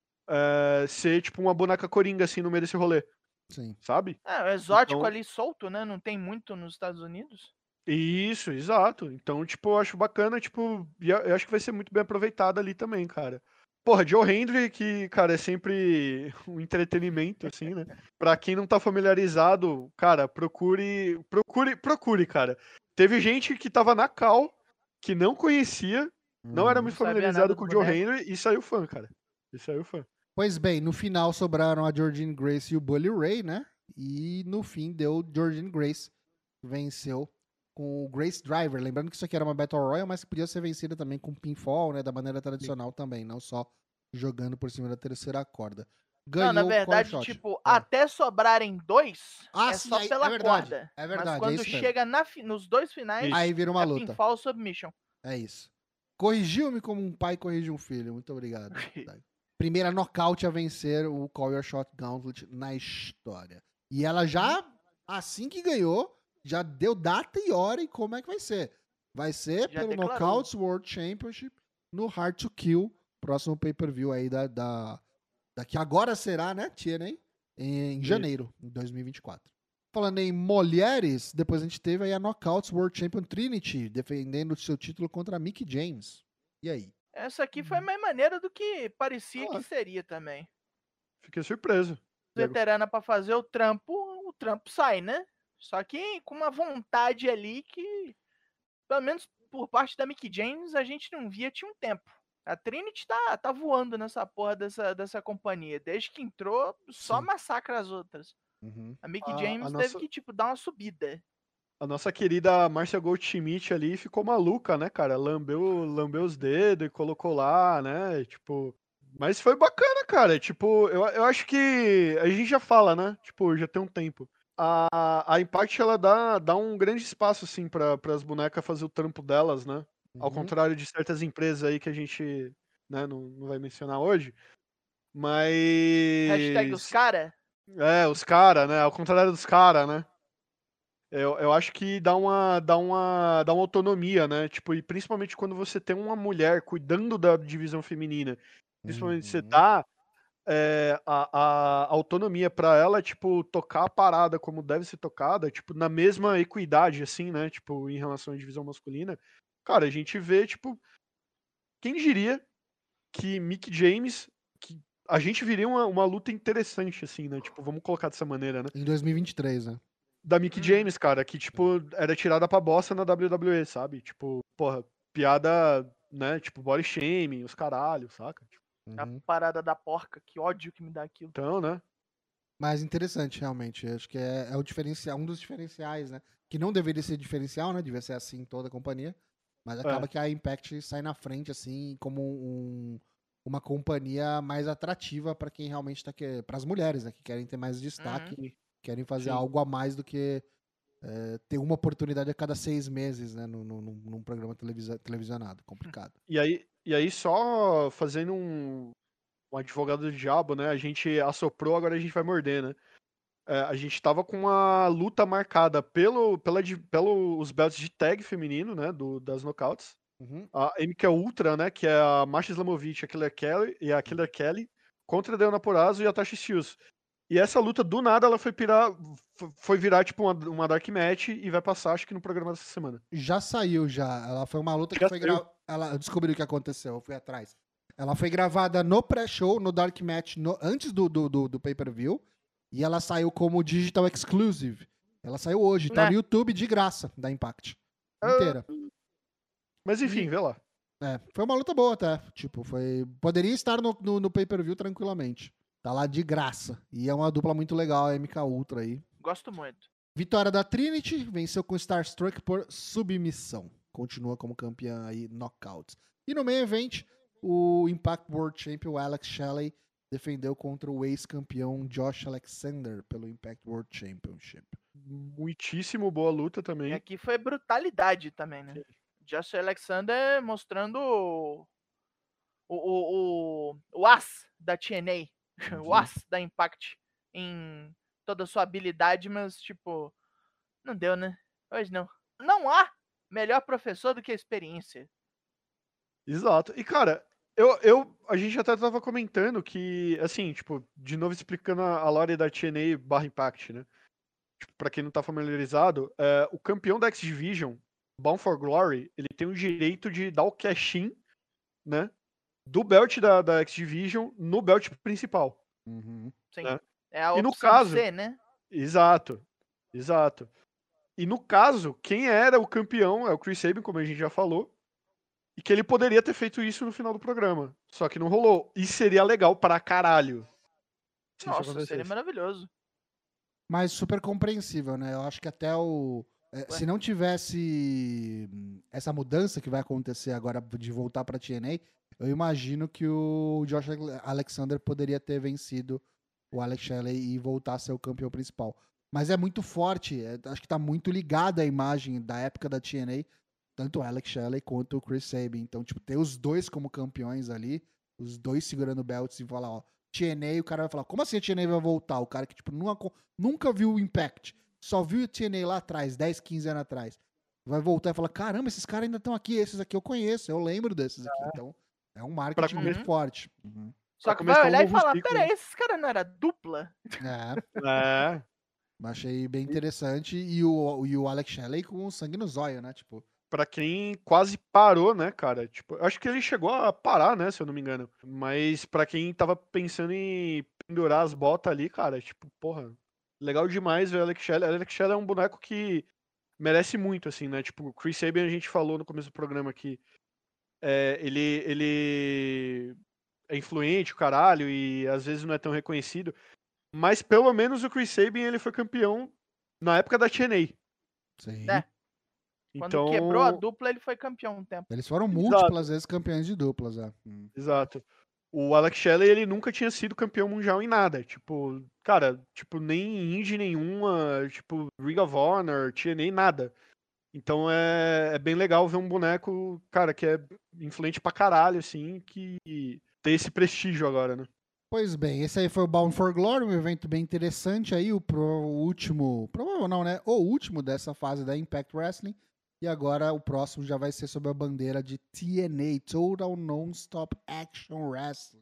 é, ser, tipo, uma boneca coringa, assim, no meio desse rolê. Sim. não. Sabe? É, o exótico Então- ali solto, né? Não tem muito nos Estados Unidos. Isso, exato. Então, tipo, eu acho bacana, tipo, e eu eu acho que vai ser muito bem aproveitado ali também, cara. Porra, Joe Hendry, que, cara, é sempre um entretenimento, assim, né? Pra quem não tá familiarizado, cara, procure, procure, procure, cara. Teve gente que tava na cal, que não conhecia, não era Uhum. muito Não sabia familiarizado nada com do o Joe boneco. Hendry e saiu fã, cara. E saiu fã. Pois bem, no final sobraram a Jordynne Grace e o Bully Ray, né? E no fim deu Jordynne Grace, que venceu com o Grace Driver. Lembrando que isso aqui era uma Battle Royale, mas que podia ser vencida também com pinfall, né? Da maneira tradicional também, não só jogando por cima da terceira corda. Ganhou Não, na o verdade, Core Shot. tipo, Ah. até sobrarem dois, Ah, é sim, só aí- pela é verdade, corda. é verdade, Mas é quando isso mesmo. chega na fi- nos dois finais, Isso. Aí vira uma é luta. pinfall submission. É isso. Corrigiu-me como um pai corrige um filho. Muito obrigado. Primeira nocaute a vencer o Call Your Shot Gauntlet na história. E ela já, assim que ganhou, já deu data e hora e como é que vai ser. Vai ser Já pelo declarou. Knockouts World Championship no Hard to Kill, próximo pay-per-view aí da, da, da que agora será, né, T N A, em Isso. janeiro de dois mil e vinte e quatro. Falando em mulheres, depois a gente teve aí a Knockouts World Champion Trinity, defendendo o seu título contra a Mickie James. E aí? Essa aqui foi mais maneira do que parecia Ah. que seria também. Fiquei surpreso. Veterana pra fazer o trampo, o trampo sai, né? Só que com uma vontade ali que, pelo menos por parte da Mickie James, a gente não via tinha um tempo. A Trinity tá, tá voando nessa porra dessa, dessa companhia. Desde que entrou, só Sim. massacra as outras. Uhum. A Mickie A- a James nossa- teve que, tipo, dar uma subida. A nossa querida Márcia Goldschmidt ali ficou maluca, né, cara? Lambeu, lambeu os dedos e colocou lá, né? Tipo. Mas foi bacana, cara. Tipo, eu, eu acho que. A gente já fala, né? Tipo, já tem um tempo. A, a Impact, ela dá, dá um grande espaço, assim, para as bonecas fazer o trampo delas, né? Ao Uhum. contrário de certas empresas aí que a gente, né, não, não vai mencionar hoje. Mas. Hashtag os cara. É, os caras, né? Ao contrário dos caras, né? Eu, eu acho que dá uma, dá, uma, dá uma autonomia, né? Tipo, e principalmente quando você tem uma mulher cuidando da divisão feminina, principalmente você Uhum. dá é, a, a autonomia pra ela, tipo, tocar a parada como deve ser tocada, tipo, na mesma equidade, assim, né? Tipo, em relação à divisão masculina. Cara, a gente vê, tipo, quem diria que Mick James, que a gente viria uma, uma luta interessante, assim, né? Tipo, vamos colocar dessa maneira, né? Em dois mil e vinte e três, né? Da Mick Uhum. James, cara, que, tipo, era tirada pra bosta na W W E, sabe? Tipo, porra, piada, né? Tipo, body shaming, os caralhos, saca? Tipo, A Uhum. parada da porca, que ódio que me dá aquilo. então, né? Mas interessante, realmente. Acho que é, é o diferencial, um dos diferenciais, né? Que não deveria ser diferencial, né? Devia ser assim em toda a companhia. Mas acaba É. que a Impact sai na frente, assim, como um, uma companhia mais atrativa para quem realmente tá que para as mulheres, né? Que querem ter mais destaque, Sim. querem fazer Sim. algo a mais do que é, ter uma oportunidade a cada seis meses, né? Num, num, num programa televisa, televisionado. Complicado. E aí, e aí só fazendo um, um advogado do diabo, né? A gente assoprou, agora a gente vai morder, né? É, a gente tava com uma luta marcada pelo, pela, di- pelo os belts de tag feminino, né? Do, das knockouts. Uhum. A M K Ultra, né? Que é a Masha Slamovich, a Killer Kelly e a Killer Kelly contra a Deonna Purrazzo e a Tasha Steelz. E essa luta, do nada, ela foi pirar, f- foi virar tipo uma, uma Dark Match e vai passar, acho que no programa dessa semana. Já saiu, já. Ela foi uma luta que Já foi saiu. gravada. Ela descobriu o que aconteceu, eu fui atrás. Ela foi gravada no pré-show, no Dark Match, no- antes do, do, do, do pay-per-view. E ela saiu como Digital Exclusive. Ela saiu hoje, tá no Né? YouTube de graça, da Impact. Ah, Inteira. mas enfim, E vê lá. é, foi uma luta boa até. Tipo, foi. Poderia estar no, no, no pay-per-view tranquilamente. Tá lá de graça. E é uma dupla muito legal, a M K Ultra aí. Gosto muito. Vitória da Trinity, venceu com Starstruck por submissão. Continua como campeã aí, knockouts. E no main event, o Impact World Champion Alex Shelley defendeu contra o ex-campeão Josh Alexander pelo Impact World Championship. Muitíssimo boa luta E também. aqui foi brutalidade também, né? Josh Alexander mostrando o, o, o, o, o as da T N A, o as da Impact em toda a sua habilidade, mas tipo, não deu, né? Hoje não. Não há melhor professor do que a experiência. Exato. E, cara, eu, eu, a gente até tava comentando que, assim, tipo, de novo explicando a, a lore da T N A barra Impact, né? Tipo, pra quem não tá familiarizado, é, o campeão da X-Division, Bound for Glory, ele tem o direito de dar o cash-in, né? Do belt da, da X-Division no belt principal, Uhum. Sim. né? É a E no opção caso, C, né? exato, exato. E no caso, quem era o campeão é o Chris Sabin, como a gente já falou, e que ele poderia ter feito isso no final do programa. Só que não rolou. E seria legal pra caralho se isso Nossa, seria acontecesse. maravilhoso. Mas super compreensível, né? Eu acho que até o. é, Ué. se não tivesse hum, essa mudança que vai acontecer agora de voltar pra T N A, eu imagino que o Josh Alexander poderia ter vencido o Alex Shelley e voltar a ser o campeão principal. Mas é muito forte, é- acho que tá muito ligado à imagem da época da T N A, tanto o Alex Shelley quanto o Chris Sabin. Então, tipo, ter os dois como campeões ali, os dois segurando belts e falar, ó, T N A, o cara vai falar, como assim a T N A vai voltar? O cara que, tipo, nunca, nunca viu o Impact, só viu o T N A lá atrás, dez, quinze anos atrás. Vai voltar e falar, caramba, esses caras ainda estão aqui, esses aqui eu conheço, eu lembro desses aqui. Então, é um Pra marketing muito Uhum. forte. Uhum. Só Pra que vai começar um olhar e novo falar, ciclo. peraí, esses caras não era dupla? É, É. achei bem interessante. E o, e o Alex Shelley com sangue no zóio, né? Tipo, Pra quem quase parou, né, cara? Tipo, eu acho que ele chegou a parar, né, se eu não me engano. Mas pra quem tava pensando em pendurar as botas ali, cara, tipo, porra, legal demais ver o Alex Shelley. O Alex Shelley é um boneco que merece muito, assim, né? Tipo, o Chris Sabin a gente falou no começo do programa que é, ele, ele é influente, o caralho, e às vezes não é tão reconhecido. Mas pelo menos o Chris Sabin ele foi campeão na época da T N A. Sim. né? Quando Então, quebrou a dupla, ele foi campeão um tempo. Eles foram Exato. múltiplas vezes campeões de duplas, é. Hum. Exato. O Alex Shelley, ele nunca tinha sido campeão mundial em nada. Tipo, cara, tipo, nem indie nenhuma, tipo, Ring of Honor, T N A, nada. Então é, é bem legal ver um boneco, cara, que é influente pra caralho, assim, que tem esse prestígio agora, né? Pois bem, esse aí foi o Bound for Glory, um evento bem interessante aí, o, pro, o último, provável não, né? O último dessa fase da Impact Wrestling. E agora o próximo já vai ser sob a bandeira de T N A, Total Non-Stop Action Wrestling.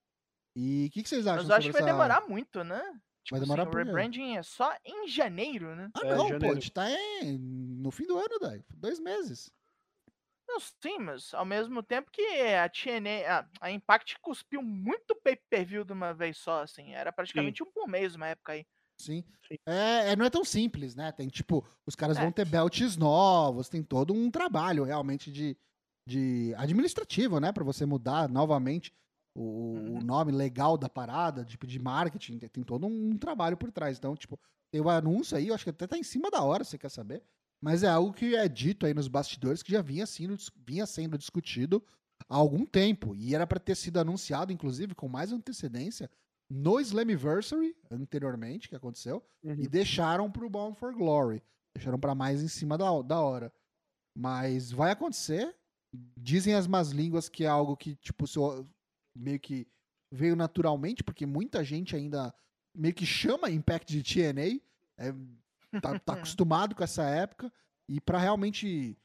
E o que, que vocês acham Mas eu acho sobre que vai essa... demorar muito, né? Tipo Vai demorar assim, o por quê? rebranding é só em janeiro, né? Ah, É, não, pô, janeiro. a gente tá em... no fim do ano, daí. Dois meses. Não, sim, mas ao mesmo tempo que a T N A, a, a Impact cuspiu muito pay-per-view de uma vez só, assim. Era praticamente um por mês uma época aí. Sim. Sim. É, é, não é tão simples, né? Tem tipo, os caras É. vão ter belts novos, tem todo um trabalho realmente de, de administrativo, né? Pra você mudar novamente o, o Uhum. nome legal da parada, tipo, de marketing, tem, tem todo um trabalho por trás. Então, tipo, tem o anúncio aí, eu acho que até tá em cima da hora, se você quer saber. Mas é algo que é dito aí nos bastidores que já vinha sendo, vinha sendo discutido há algum tempo. E era pra ter sido anunciado, inclusive, com mais antecedência no Slammiversary, anteriormente, que aconteceu, Uhum. e deixaram pro Bound for Glory. Deixaram pra mais em cima da, da hora. Mas vai acontecer. Dizem as más línguas que é algo que, tipo, se eu- meio que veio naturalmente, porque muita gente ainda meio que chama Impact de T N A, é, tá, tá acostumado com essa época, e pra realmente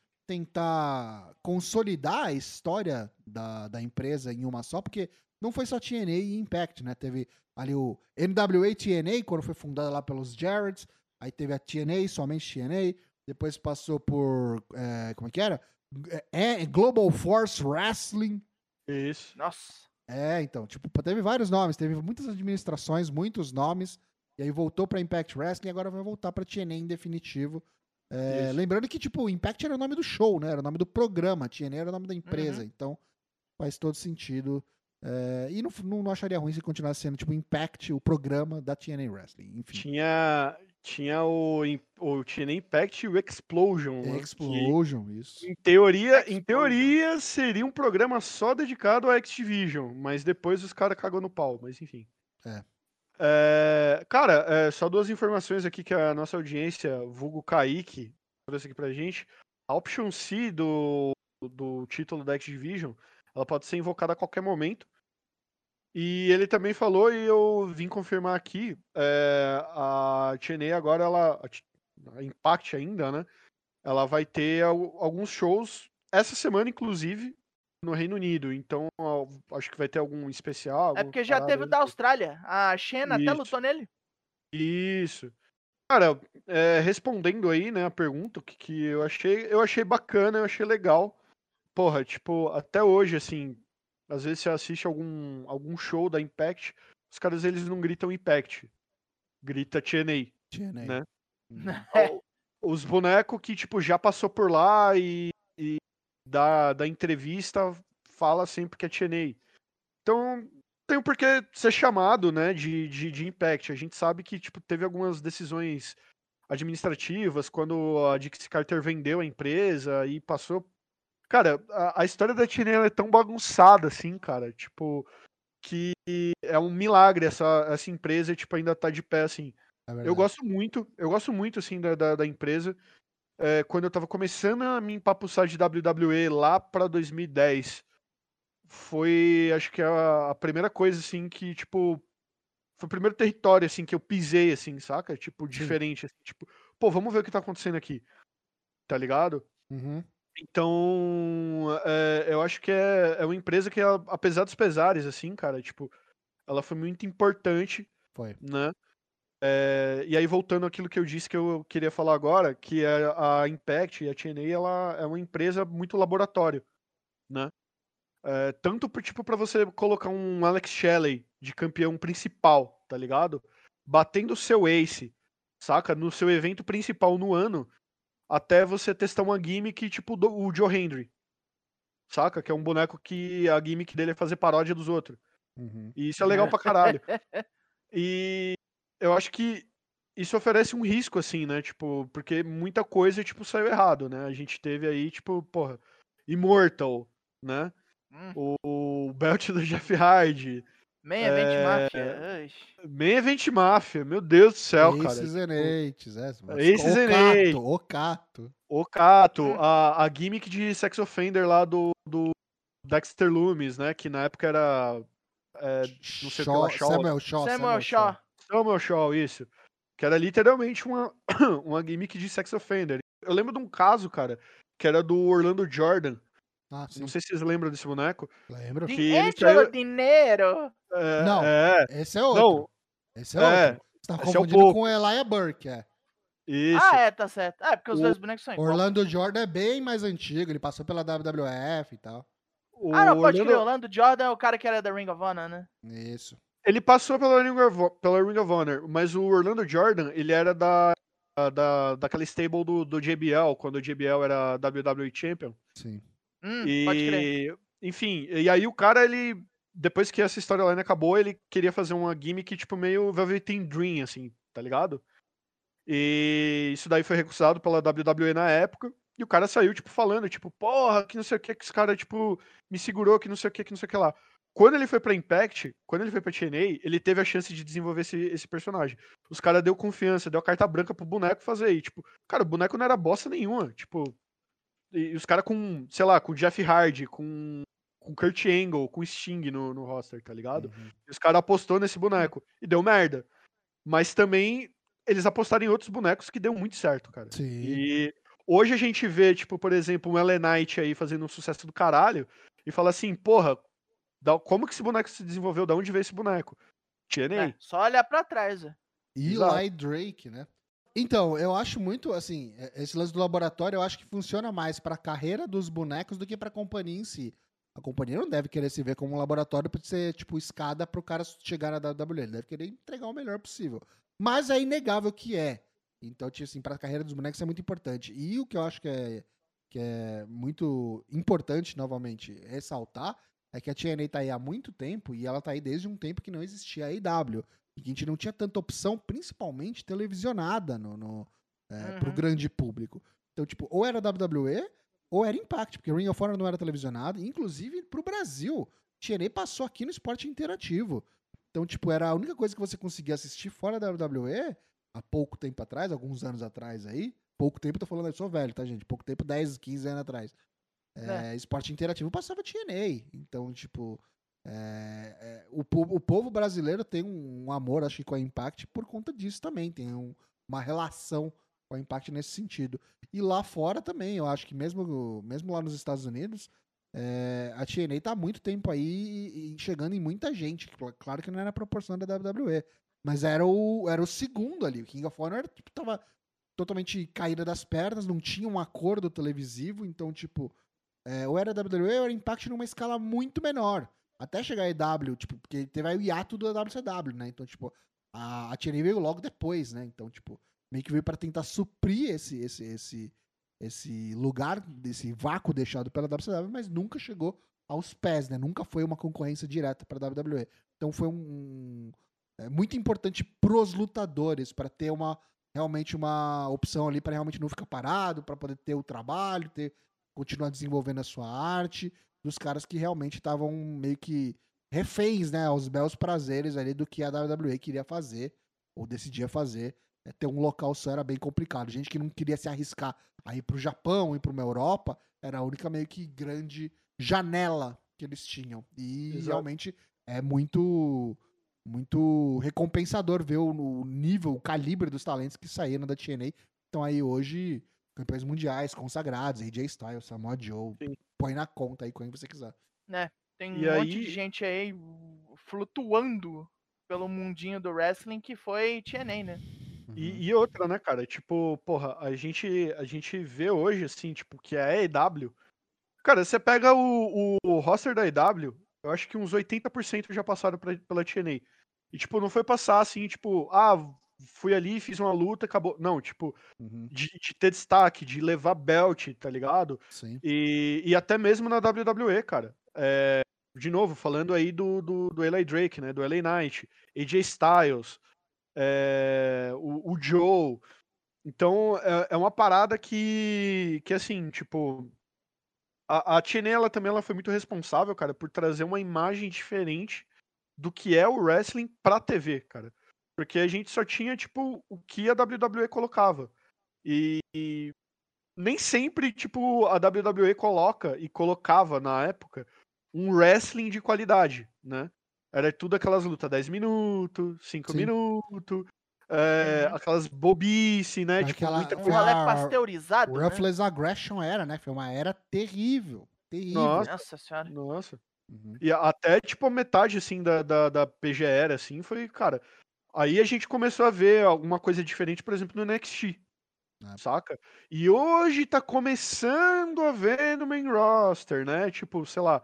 tentar consolidar a história da, da empresa em uma só, porque não foi só T N A e Impact, né? Teve ali o N W A T N A, quando foi fundada lá pelos Jarretts, aí teve a T N A, somente T N A, depois passou por, é, como é que era? É, é Global Force Wrestling. Isso. Nossa. É, então, tipo, teve vários nomes, teve muitas administrações, muitos nomes, e aí voltou pra Impact Wrestling e agora vai voltar pra T N A em definitivo. É, Isso. lembrando que, tipo, o Impact era o nome do show, né? Era o nome do programa, T N A era o nome da empresa, Uhum. então faz todo sentido. É, e não, não, não acharia ruim se continuasse sendo, tipo, Impact, o programa da T N A Wrestling, enfim. Tinha, tinha o, Im- o T N A Impact e o Explosion, né? Que Explosion, isso. em teoria, em Explosion. teoria seria um programa só dedicado à Activision, mas depois os caras cagou no pau, mas enfim. É. É, cara, é, só duas informações aqui que a nossa audiência, vulgo Kaique, trouxe aqui pra gente. A Option C do, do título da Activision, ela pode ser invocada a qualquer momento. E ele também falou, e eu vim confirmar aqui, é, a T N A agora, ela, a T- a Impact ainda, né? Ela vai ter al- alguns shows essa semana, inclusive, no Reino Unido. Então, ó, acho que vai ter algum especial, É alguma porque já parada teve o aí. da Austrália. A Xena até Isso. lutou nele. Isso. Cara, é, respondendo aí, né, a pergunta, o que, que eu achei, eu achei bacana, eu achei legal. Porra, tipo, até hoje, assim, às vezes você assiste algum, algum show da Impact, os caras, eles não gritam Impact, grita T N A, T N A. né? Uhum. Ó, os bonecos que, tipo, já passou por lá e, e da, da entrevista fala sempre que é T N A. Então, tem o porquê ser chamado, né, de, de, de Impact. A gente sabe que, tipo, teve algumas decisões administrativas quando a Dixie Carter vendeu a empresa e passou. Cara, a, a história da T N A ela é tão bagunçada, assim, cara, tipo, que é um milagre essa, essa empresa, tipo, ainda tá de pé, assim. É Eu verdade. gosto muito, eu gosto muito, assim, da, da, da empresa. É, quando eu tava começando a me empapuçar de W W E lá pra dois mil e dez, foi, acho que a, a primeira coisa, assim, que, tipo, foi o primeiro território, assim, que eu pisei, assim, saca? Tipo, Sim. diferente, assim, tipo, pô, vamos ver o que tá acontecendo aqui, tá ligado? Uhum. Então, é, eu acho que é, é uma empresa que, ela, apesar dos pesares, assim, cara, tipo, ela foi muito importante, Foi. né? É, e aí, voltando àquilo que eu disse que eu queria falar agora, que é a Impact e a T N A, ela é uma empresa muito laboratório, né? É, tanto por, tipo, para você colocar um Alex Shelley de campeão principal, tá ligado? Batendo o seu ace, saca? No seu evento principal no ano, até você testar uma gimmick tipo do, o Joe Hendry, saca? Que é um boneco que a gimmick dele é fazer paródia dos outros. Uhum. E isso é legal pra caralho. E eu acho que isso oferece um risco, assim, né? Tipo, porque muita coisa, tipo, saiu errado, né? A gente teve aí, tipo, porra, Immortal, né? Hum, O, o Belt do Jeff Hardy, Main Event é, Mafia. Ai. Main Event Mafia, meu Deus do céu, cara. Aces and Tipo, Eights, é. Aces and Okato, Eights, Okato. o Kato, Hum. a, a gimmick de Sex Offender lá do, do Dexter Loomis, né? Que na época era, é, não sei o que lá, Shaw, Shaw, Samuel Shaw, Samuel Samuel Shaw. Shaw. Samuel Shaw, isso. Que era literalmente uma, uma gimmick de Sex Offender. Eu lembro de um caso, cara, que era do Orlando Jordan. Ah, Não sim. sei se vocês lembram desse boneco. Lembro. Que De ele Angelo saiu. Dinero. Não, É, é, esse é outro. não, Esse é é. outro. Você tá Esse é o confundindo com pouco. o Elijah Burke, é. Isso. Ah, é, tá certo. É, porque os O- dois bonecos são iguais. Orlando Jordan é bem mais antigo, ele passou pela W W F e tal. O Ah, não, pode crer. Orlando, Orlando Jordan é o cara que era da Ring of Honor, né? Isso. ele passou pela Ring of, pela Ring of Honor, mas o Orlando Jordan, ele era da, da daquela stable do, do J B L, quando o J B L era W W E Champion. Sim. Hum, pode crer. E, enfim, e aí o cara, ele, depois que essa storyline acabou, ele queria fazer uma gimmick tipo meio Velveteen Dream, assim, tá ligado? E isso daí foi recusado pela W W E na época. E o cara saiu, tipo, falando, tipo, porra, que não sei o que, que esse cara, tipo, me segurou, que não sei o que, que não sei o que lá. Quando ele foi pra Impact, quando ele foi pra T N A, ele teve a chance de desenvolver esse, esse personagem. Os caras deu confiança, deu a carta branca pro boneco fazer. E, tipo, cara, o boneco não era bosta nenhuma. Tipo, e os caras com, sei lá, com Jeff Hardy, com, com Kurt Angle, com Sting no, no roster, tá ligado? Uhum. E os caras apostou nesse boneco. E deu merda. Mas também eles apostaram em outros bonecos que deu muito certo, cara. Sim. E hoje a gente vê, tipo, por exemplo, um L A Knight aí fazendo um sucesso do caralho e fala assim, porra, da- como que esse boneco se desenvolveu? Da onde veio esse boneco? T N A. É, só olhar pra trás, velho. Exato. Eli Drake, né? Então, eu acho muito, assim, é- esse lance do laboratório, eu acho que funciona mais pra carreira dos bonecos do que pra companhia em si. A companhia não deve querer se ver como um laboratório pra ser, tipo, escada pro cara chegar na W W E. Ele deve querer entregar o melhor possível. Mas é inegável que é. Então, tipo assim, pra carreira dos bonecos é muito importante. E o que eu acho que é, que é muito importante, novamente, ressaltar, é que a T N A tá aí há muito tempo e ela tá aí desde um tempo que não existia a A E W. E que a gente não tinha tanta opção, principalmente televisionada no, no, é, Uhum. pro grande público. Então, tipo, ou era W W E ou era Impact, porque Ring of Honor não era televisionado. Inclusive, pro Brasil, T N A passou aqui no esporte interativo. Então, tipo, era a única coisa que você conseguia assistir fora da W W E, há pouco tempo atrás, alguns anos atrás aí. Pouco tempo, tô falando, eu sou velho, tá, gente? Pouco tempo, dez, quinze anos atrás. É, esporte interativo passava T N A. Então, tipo, é, é, o, po- o povo brasileiro tem um, um amor, acho que, com a Impact por conta disso também. Tem um- uma relação com a Impact nesse sentido. E lá fora também, eu acho que mesmo, mesmo lá nos Estados Unidos, é, a T N A tá há muito tempo aí e, e chegando em muita gente. Cl- Claro que não era a proporção da W W E, mas era o, era o segundo ali. O King of Honor tipo, tava totalmente caída das pernas, não tinha um acordo televisivo, então, tipo, é, ou era W W E ou era Impact numa escala muito menor. Até chegar a E W, tipo, porque teve aí o hiato do W C W, né? Então, tipo, a, a T N A veio logo depois, né? Então, tipo, meio que veio pra tentar suprir esse, esse, esse, esse lugar, desse vácuo deixado pela W C W, mas nunca chegou aos pés, né? Nunca foi uma concorrência direta pra W W E. Então foi um, um é, muito importante pros lutadores para ter uma realmente uma opção ali para realmente não ficar parado, para poder ter o trabalho, ter continuar desenvolvendo a sua arte, dos caras que realmente estavam meio que reféns, né, aos belos prazeres ali do que a W W E queria fazer ou decidia fazer. É, ter um local só era bem complicado. Gente que não queria se arriscar a ir pro Japão, ir para uma Europa, era a única meio que grande janela que eles tinham. E Exato. realmente é muito muito recompensador ver o, o nível, o calibre dos talentos que saíram da T N A. Então aí hoje, campeões mundiais consagrados, A J Styles, Samoa Joe, Sim. põe na conta aí quando você quiser. Né? Tem E um monte aí- de gente aí flutuando pelo mundinho do wrestling que foi T N A, né? E, e outra, né, cara? Tipo, porra, a gente, a gente vê hoje, assim, tipo, que a E W. Cara, você pega o, o, o roster da E W, eu acho que uns oitenta por cento já passaram pra, pela T N A. E, tipo, não foi passar assim, tipo, ah, fui ali, fiz uma luta, acabou. Não, tipo, Uhum. de, de ter destaque, de levar belt, tá ligado? Sim. E, e até mesmo na W W E, cara. É, de novo, falando aí do, do, do Eli Drake, né? Do L A Knight, A J Styles. é, o, o Joe. Então, é, é uma parada que, que assim, tipo, a, a T N A, ela também ela foi muito responsável, cara, por trazer uma imagem diferente do que é o wrestling pra T V, cara. Porque a gente só tinha, tipo, o que a W W E colocava. E, e nem sempre, tipo, a W W E coloca e colocava na época um wrestling de qualidade, né? Era tudo aquelas lutas dez minutos, cinco Sim. minutos, é, Uhum. aquelas bobice, né? Tipo, Aquela, muita Um foi coisa. rolê a pasteurizado, né? Ruthless Aggression era, né? Foi uma era terrível. Terrível. Nossa, Nossa senhora. nossa. Uhum. E até, tipo, a metade, assim, da, da, da P G era, assim, foi, cara... Aí a gente começou a ver alguma coisa diferente, por exemplo, no N X T, É. saca? E hoje tá começando a ver no main roster, né? Tipo, sei lá,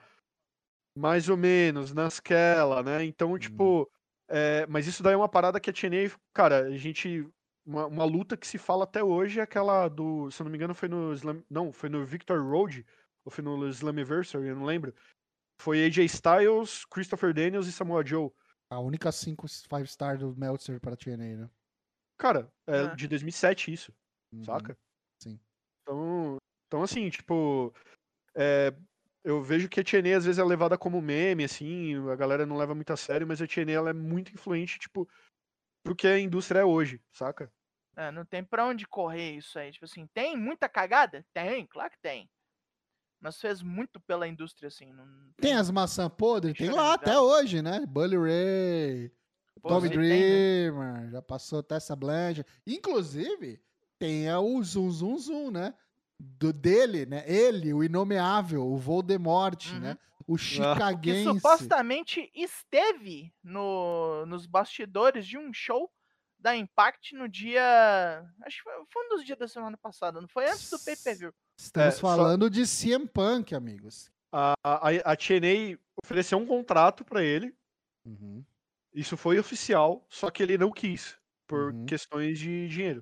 mais ou menos, nasquela, né? Então, Uhum. tipo... é, mas isso daí é uma parada que a T N A, cara, a gente... Uma, uma luta que se fala até hoje é aquela do... Se eu não me engano, foi no Slam... Não, foi no Victor Road, ou foi no Slammiversary, eu não lembro. Foi A J Styles, Christopher Daniels e Samoa Joe. A única cinco five star do Meltzer pra T N A, né? Cara, é É. de dois mil e sete isso, Uhum. saca? Sim. Então, então assim, tipo, é, eu vejo que a T N A às vezes é levada como meme, assim, a galera não leva muito a sério, mas a T N A ela é muito influente, tipo, pro que a indústria é hoje, saca? É, não tem pra onde correr isso aí. Tipo assim, tem muita cagada? Tem, claro que tem. Mas fez muito pela indústria, assim. Não Tem as maçãs podres? tem Tem choro lá de até vela. hoje, né? Bully Ray, Pô, Tommy se tem, né? Dreamer, já passou Tessa Blanchard. Inclusive, tem a- o Zum Zum Zum, né? Do dele, né? Ele, o inomeável, o Voldemort, Uhum. né? O Que chicaguense. supostamente esteve no, nos bastidores de um show da Impact no dia. Acho que foi, foi um dos dias da semana passada, não foi? Antes do pay-per-view. Estamos É, só falando de C M Punk, amigos. a, a, a T N A ofereceu um contrato pra ele, Uhum, isso foi oficial, só que ele não quis, por uhum. questões de dinheiro.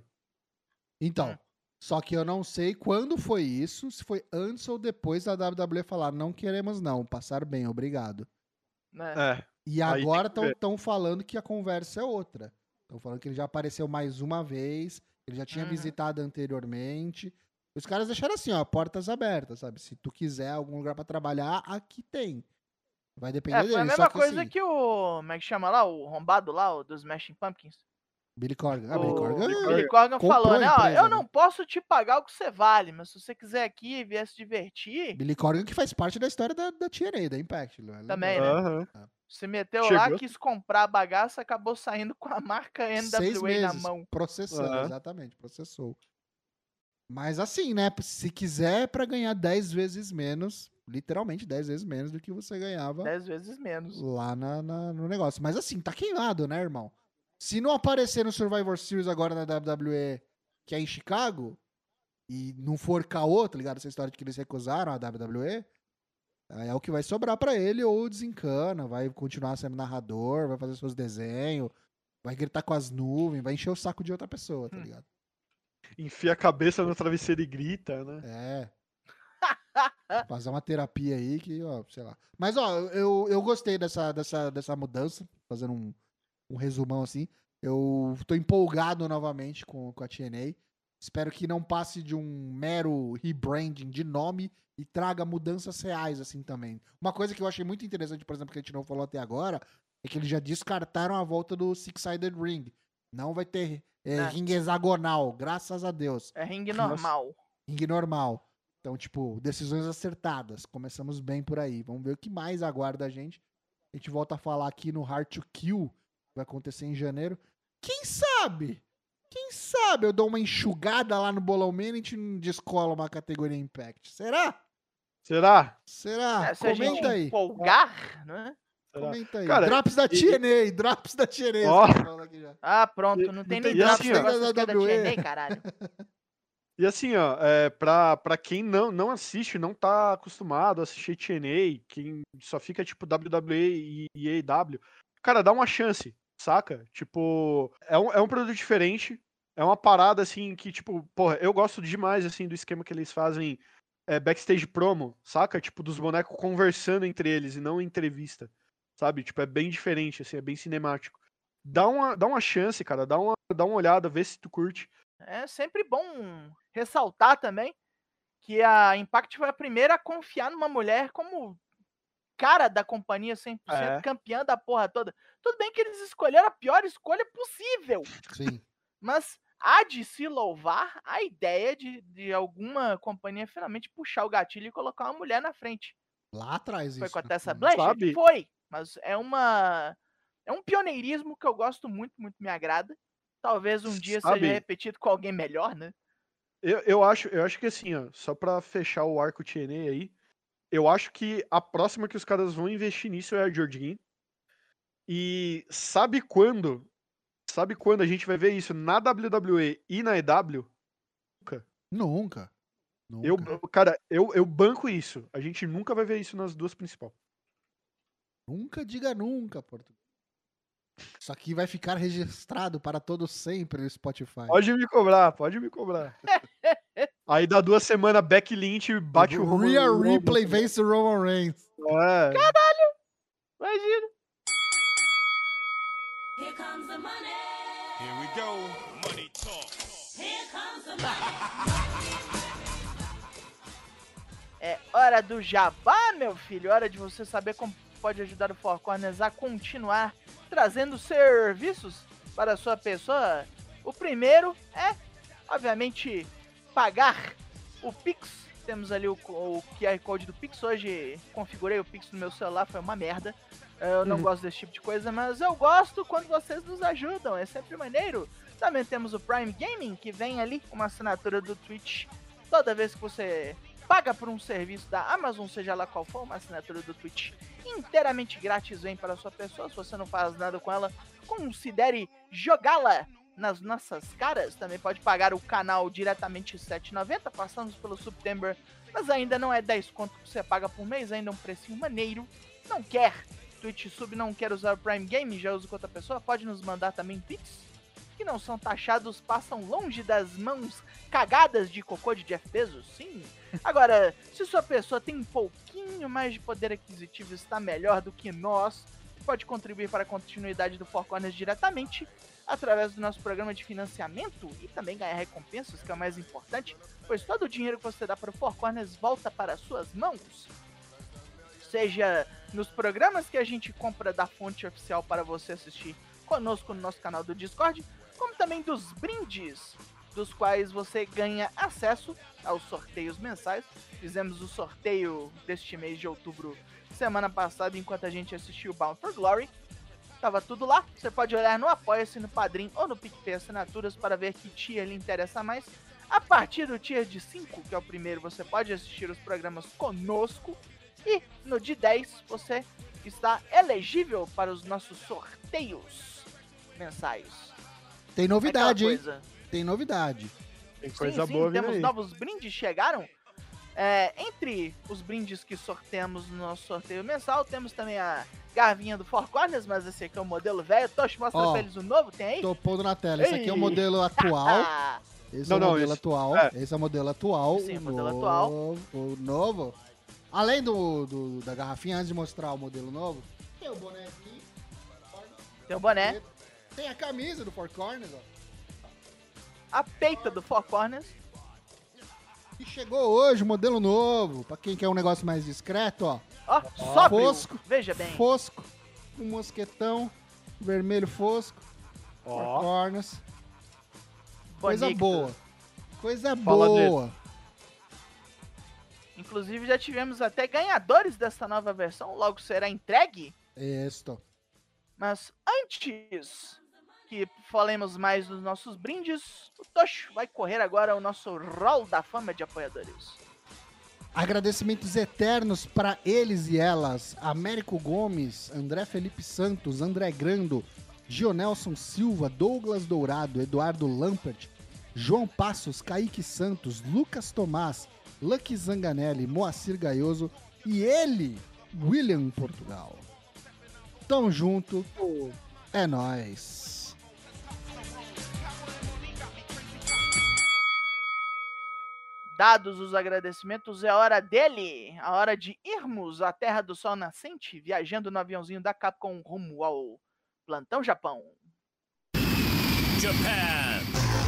Então, Hum. só que eu não sei quando foi isso, se foi antes ou depois da W W E falar, não queremos não, passar bem, obrigado. Né? É, E aí tem agora que ver. estão falando que a conversa é outra. Estão falando que ele já apareceu mais uma vez, ele já tinha Uhum. visitado anteriormente. Os caras deixaram assim, ó, portas abertas, sabe? Se tu quiser algum lugar pra trabalhar, aqui tem. Vai depender É, foi a dele. mesma Só que coisa assim, que o. Como é que chama lá? O arrombado lá, o dos Smashing Pumpkins. Billy Corgan. Ah, Billy O Corgan Billy Billy Corgan. Corgan comprou falou, a né? Ó, empresa, eu não né? posso te pagar o que você vale, mas se você quiser aqui e vier se divertir, Billy Corgan que faz parte da história da, da T N A, da Impact. Vale também, lembrar. né? Aham. Se meteu lá, Chegou. quis comprar a bagaça, acabou saindo com a marca Seis N W A na meses mão. processando, Aham. exatamente, processou. Mas assim, né? Se quiser pra ganhar dez vezes menos, literalmente dez vezes menos do que você ganhava Dez vezes menos. lá na, na- no negócio. Mas assim, tá queimado, né, irmão? Se não aparecer no Survivor Series agora na W W E, que é em Chicago, e não for caô, tá ligado? Essa história de que eles recusaram a W W E, aí é o que vai sobrar pra ele, ou desencana, vai continuar sendo narrador, vai fazer seus desenhos, vai gritar com as nuvens, vai encher o saco de outra pessoa, tá Hum. ligado? Enfia a cabeça no travesseiro e grita, né? É. Fazer uma terapia aí que, ó, sei lá. Mas, ó, eu, eu gostei dessa, dessa, dessa mudança, fazendo um, um resumão assim. Eu tô empolgado novamente com, com a T N A. Espero que não passe de um mero rebranding de nome e traga mudanças reais, assim, também. Uma coisa que eu achei muito interessante, por exemplo, que a gente não falou até agora, é que eles já descartaram a volta do Six-Sided Ring. Não vai ter é, É. ringue hexagonal, graças a Deus. É ringue Nossa. normal. Ringue normal. Então, tipo, decisões acertadas. Começamos bem por aí. Vamos ver o que mais aguarda a gente. A gente volta a falar aqui no Hard to Kill, que vai acontecer em janeiro. Quem sabe? Quem sabe eu dou uma enxugada lá no Bolão Man e a gente não descola uma categoria Impact. Será? Será? Será? É, se a gente Comenta aí. empolgar, né? Será? Comenta aí. Cara, Drops da e- T N A. Drops da T N A. Ó. esse cara falando aqui já. Ah, pronto, E- não não tem tem- nem e drops assim, esse ó, negócio da aqui é da W W E. T N A, caralho. E assim, ó, é, pra, pra quem não, não assiste, não tá acostumado a assistir T N A, quem só fica tipo W W E e A E W, cara, dá uma chance, saca? Tipo, é um, é um produto diferente, é uma parada assim que, tipo, porra, eu gosto demais assim do esquema que eles fazem é, backstage promo, saca? Tipo, dos bonecos conversando entre eles e não em entrevista, sabe? Tipo, é bem diferente, assim, é bem cinemático. dá uma, dá uma chance, cara. Dá uma, dá uma olhada, vê se tu curte. É sempre bom ressaltar também que a Impact foi a primeira a confiar numa mulher como cara da companhia cem por cento, É. campeã da porra toda. Tudo bem que eles escolheram a pior escolha possível, Sim. mas há de se louvar a ideia de, de alguma companhia finalmente puxar o gatilho e colocar uma mulher na frente. Lá atrás Foi isso. com a né? Tessa Blanchard? Sabe? Foi, mas é uma é um pioneirismo que eu gosto muito, muito me agrada. Talvez um dia seja Sabe? repetido com alguém melhor, né? Eu, eu, acho, eu acho que assim, ó, só pra fechar o arco T N A aí, eu acho que a próxima que os caras vão investir nisso é a Jordan. E sabe quando? Sabe quando a gente vai ver isso na W W E e na E W? Nunca. Nunca. Eu, Nunca. cara, eu, eu banco isso. A gente nunca vai ver isso nas duas principais. Nunca diga nunca, Portugal. Isso aqui vai ficar registrado para todo sempre no Spotify. Pode me cobrar, pode me cobrar. Aí dá duas semanas, Becky Lynch bate o Roman Rhea Roman. Ripley vence o Roman Reigns. É. Imagina. Here comes the money. Here we go. Money talk. Here comes the money. É hora do jabá, meu filho. Hora de você saber como pode ajudar o Four Corners a continuar trazendo serviços para a sua pessoa. O primeiro é, obviamente, pagar o Pix. Temos ali o, o Q R Code do Pix. Hoje configurei o Pix no meu celular, foi uma merda. Eu não Uhum. gosto desse tipo de coisa, mas eu gosto quando vocês nos ajudam. É sempre maneiro. Também temos o Prime Gaming, que vem ali com uma assinatura do Twitch. Toda vez que você paga por um serviço da Amazon, seja lá qual for, uma assinatura do Twitch inteiramente grátis vem para a sua pessoa. Se você não faz nada com ela, considere jogá-la nas nossas caras. Também pode pagar o canal diretamente sete reais e noventa centavos. Passamos pelo September, mas ainda não é dez conto que você paga por mês, ainda é um precinho maneiro. Não quer Twitch Sub, não quer usar o Prime Game, já usa com outra pessoa, pode nos mandar também Pix, que não são taxados, passam longe das mãos cagadas de cocô de Jeff Bezos, sim. Agora, se sua pessoa tem um pouquinho mais de poder aquisitivo, está melhor do que nós, pode contribuir para a continuidade do Four Corners diretamente através do nosso programa de financiamento e também ganhar recompensas, que é o mais importante, pois todo o dinheiro que você dá para o Four Corners volta para suas mãos. Seja nos programas que a gente compra da fonte oficial para você assistir conosco no nosso canal do Discord, como também dos brindes, dos quais você ganha acesso aos sorteios mensais. Fizemos o sorteio deste mês de outubro semana passada, enquanto a gente assistiu Bound for Glory. Tava tudo lá, você pode olhar no Apoia-se, no Padrim ou no PicPay Assinaturas para ver que tier lhe interessa mais. A partir do tier de cinco, que é o primeiro, você pode assistir os programas conosco. E no de dez, você está elegível para os nossos sorteios mensais. Tem novidade, É hein? aquela coisa. Tem novidade. Tem Sim, coisa sim, boa vindo temos aí. novos brindes, chegaram. É, entre os brindes que sorteamos no nosso sorteio mensal, temos também a garvinha do Four Corners, mas esse aqui é o modelo velho. Tosh, mostra Ó, pra eles o novo, tem aí? Tô pondo na tela. Esse aqui é o Ei. modelo atual. Ah, Esse Não, é o não, modelo esse- atual. é. Esse é o modelo atual. Sim, o modelo novo, atual. O novo. Além do, do- da garrafinha, antes de mostrar o modelo novo, tem o bonezinho. tem o boné, Tem a camisa do Four Corners, ó. a peita do Four Corners. E chegou hoje o modelo novo. Pra quem quer um negócio mais discreto, ó. Ó, sóbrio, Fosco. veja bem. Fosco. Um mosquetão. Vermelho fosco. Four Ó, Corners. Coisa bonito. boa. Coisa Fala boa. Inclusive já tivemos até ganhadores dessa nova versão, logo será entregue. Isto. Mas antes que falemos mais dos nossos brindes, o Tocho vai correr agora o nosso rol da fama de apoiadores. Agradecimentos eternos para eles e elas. Américo Gomes, André Felipe Santos, André Grando, Gionelson Silva, Douglas Dourado, Eduardo Lampert, João Passos, Kaique Santos, Lucas Tomás, Lucky Zanganelli, Moacir Gaioso e ele, William Portugal. Tamo junto. É nóis. Dados os agradecimentos, é hora dele, a hora de irmos à Terra do Sol Nascente, viajando no aviãozinho da Capcom rumo ao Plantão Japão. Japan.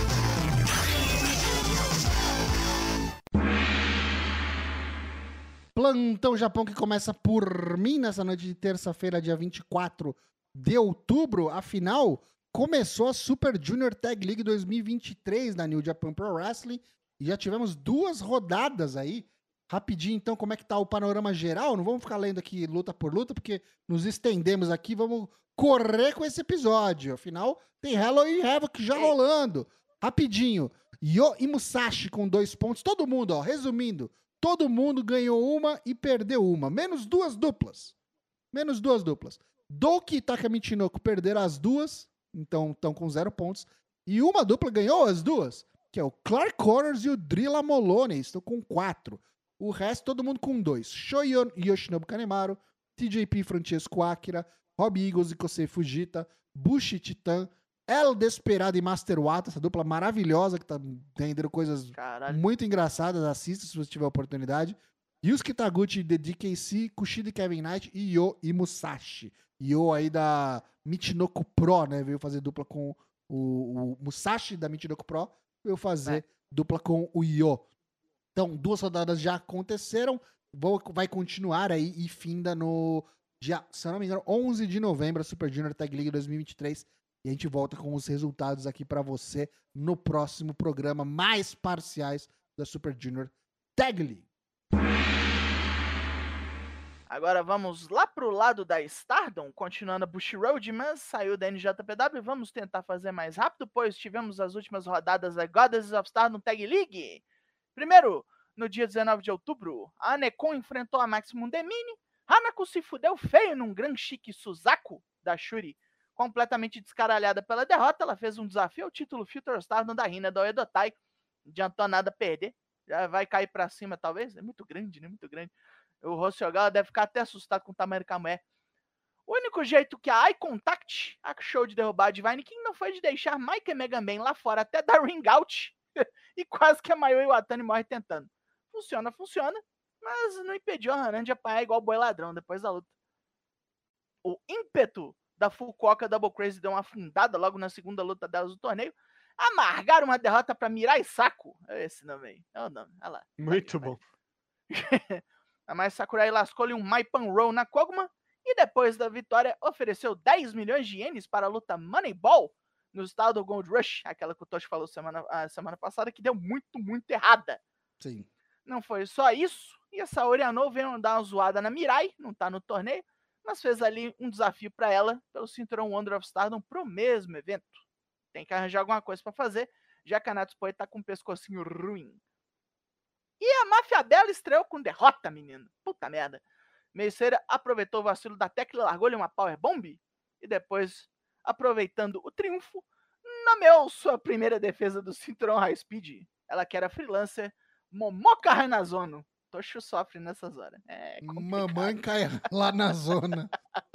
Plantão Japão que começa por mim nessa noite de terça-feira, dia vinte e quatro de outubro. Afinal, começou a Super Junior Tag League dois mil e vinte e três na New Japan Pro Wrestling e já tivemos duas rodadas aí. Rapidinho, então, como é que tá o panorama geral? Não vamos ficar lendo aqui luta por luta, porque nos estendemos aqui, vamos correr com esse episódio. Afinal, tem Halloween Havoc já rolando. Rapidinho, Yo e Musashi com dois pontos. Todo mundo, ó, resumindo, todo mundo ganhou uma e perdeu uma. Menos duas duplas. Menos duas duplas. Douki e Taka Michinoku perderam as duas, então estão com zero pontos. E uma dupla ganhou as duas, que é o Clark Connors e o Drilla Moloney, estão com quatro. O resto, todo mundo com dois. Shoyon e Yoshinobu Kanemaru, T J P Francesco Akira, Rob Eagles e Kosei Fujita, Bushi Titan, El Desperado e Master Wato, essa dupla maravilhosa que tá rendendo coisas Caralho. muito engraçadas. Assista se você tiver oportunidade. Yusuke Taguchi, The D K C, Kushida e Kevin Knight e Yo e Musashi. Yo aí da Michinoku Pro, né? Veio fazer dupla com o, o Musashi da Michinoku Pro, veio fazer É. dupla com o Yo. Então, duas rodadas já aconteceram, vou, vai continuar aí e finda no dia, se eu não me engano, onze de novembro, a Super Junior Tag League dois mil e vinte e três. E a gente volta com os resultados aqui pra você no próximo programa, mais parciais da Super Junior Tag League. Agora vamos lá pro lado da Stardom, continuando a Bush Road, mas saiu da N J P W. Vamos tentar fazer mais rápido, pois tivemos as últimas rodadas da Goddesses of Stardom Tag League. Primeiro, no dia dezenove de outubro, a Anekon enfrentou a Maximum Demini. Hanako se fudeu feio num Gran Chique Suzaku da Shuri. Completamente descaralhada pela derrota, ela fez um desafio ao título Future Stardom da Hina do Edotai. Não adiantou nada perder. Já vai cair pra cima, talvez. É muito grande, né? Muito grande. O Rossiogal deve ficar até assustado com o tamanho da mulher. O único jeito que a Eye Contact achou de derrubar a Divine King não foi de deixar Mike e Mega Man lá fora até dar ring out. E quase que a Mayu Iwatani morre tentando. Funciona, funciona. Mas não impediu a Hanan de apanhar igual boi ladrão depois da luta. O ímpeto da Fukuoka Double Crazy deu uma afundada logo na segunda luta delas do torneio. Amargaram uma derrota pra Mirai Saku. É esse nome aí. É o nome. Olha lá. Muito bom. A Mai Sakurai lascou-lhe um Maipan Roll na Koguma e depois da vitória ofereceu dez milhões de ienes para a luta Moneyball no estado do Gold Rush, aquela que o Toshi falou semana, a semana passada, que deu muito, muito errada. Sim. Não foi só isso, e a Saori Anou veio dar uma zoada na Mirai, não tá no torneio, mas fez ali um desafio para ela pelo cinturão Wonder of Stardom pro mesmo evento. Tem que arranjar alguma coisa para fazer, já que a Natsupoi tá com um pescocinho ruim. E a Máfia Bela estreou com derrota, menino. Puta merda. Meisseira aproveitou o vacilo da Tecla, largou-lhe uma Powerbomb e depois, aproveitando o triunfo, nomeou sua primeira defesa do cinturão High Speed. Ela que era freelancer, Momoka Hanazono. Toshi sofre nessas horas. É complicado. Mamãe cai lá na zona.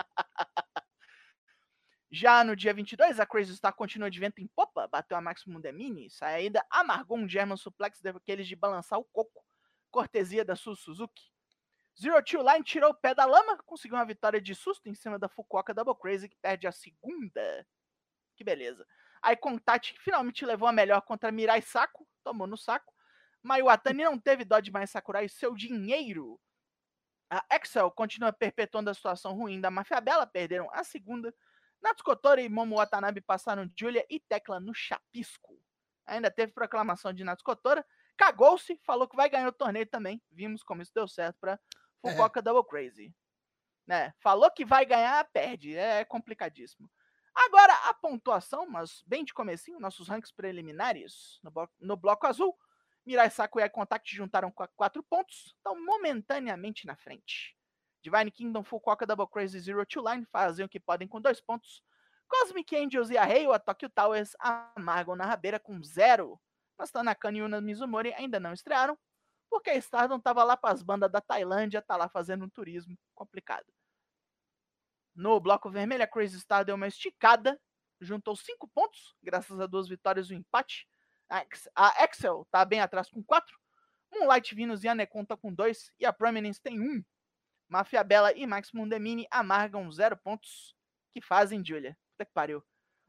Já no dia vinte e dois, a Crazy Star continuou de vento em popa, bateu a Maximum Demini, saída amargou um German Suplex daqueles de balançar o coco, cortesia da Su Suzuki. Zero Two Line tirou o pé da lama, conseguiu uma vitória de susto em cima da Fukuoka Double Crazy, que perde a segunda. Que beleza. Aí Contact finalmente levou a melhor contra Mirai Saku, tomou no saco. Maiwatani não teve dó de mais Sakurai seu dinheiro. A Excel continua perpetuando a situação ruim da Máfia Bela, perderam a segunda. Natsukotori e Momo Watanabe passaram Julia e Tecla no chapisco. Ainda teve proclamação de Natsukotora. Cagou-se, falou que vai ganhar o torneio também. Vimos como isso deu certo pra Fukuoka é. Double Crazy. Né? Falou que vai ganhar, perde. É complicadíssimo. Agora a pontuação, mas bem de comecinho, nossos ranks preliminares no, blo no bloco azul. Mirai Saku e a Contact juntaram quatro pontos, estão momentaneamente na frente. Divine Kingdom, Fukuoka Double Crazy e Zero Two Line fazem o que podem com dois pontos. Cosmic Angels e a Heiwa Tokyo Towers amargam na rabeira com zero. Mas Tanaka e Una Mizumori ainda não estrearam, porque a Stardom tava lá para as bandas da Tailândia, tá lá fazendo um turismo complicado. No bloco vermelho, a Crazy Star deu uma esticada, juntou cinco pontos, graças a duas vitórias e um empate. A Excel tá bem atrás com quatro. Moonlight Venus e a Nekon tá com dois, e a Prominence tem um. Máfia Bela e Maximum Demini amargam zero pontos, que fazem Julia. Puta que pariu.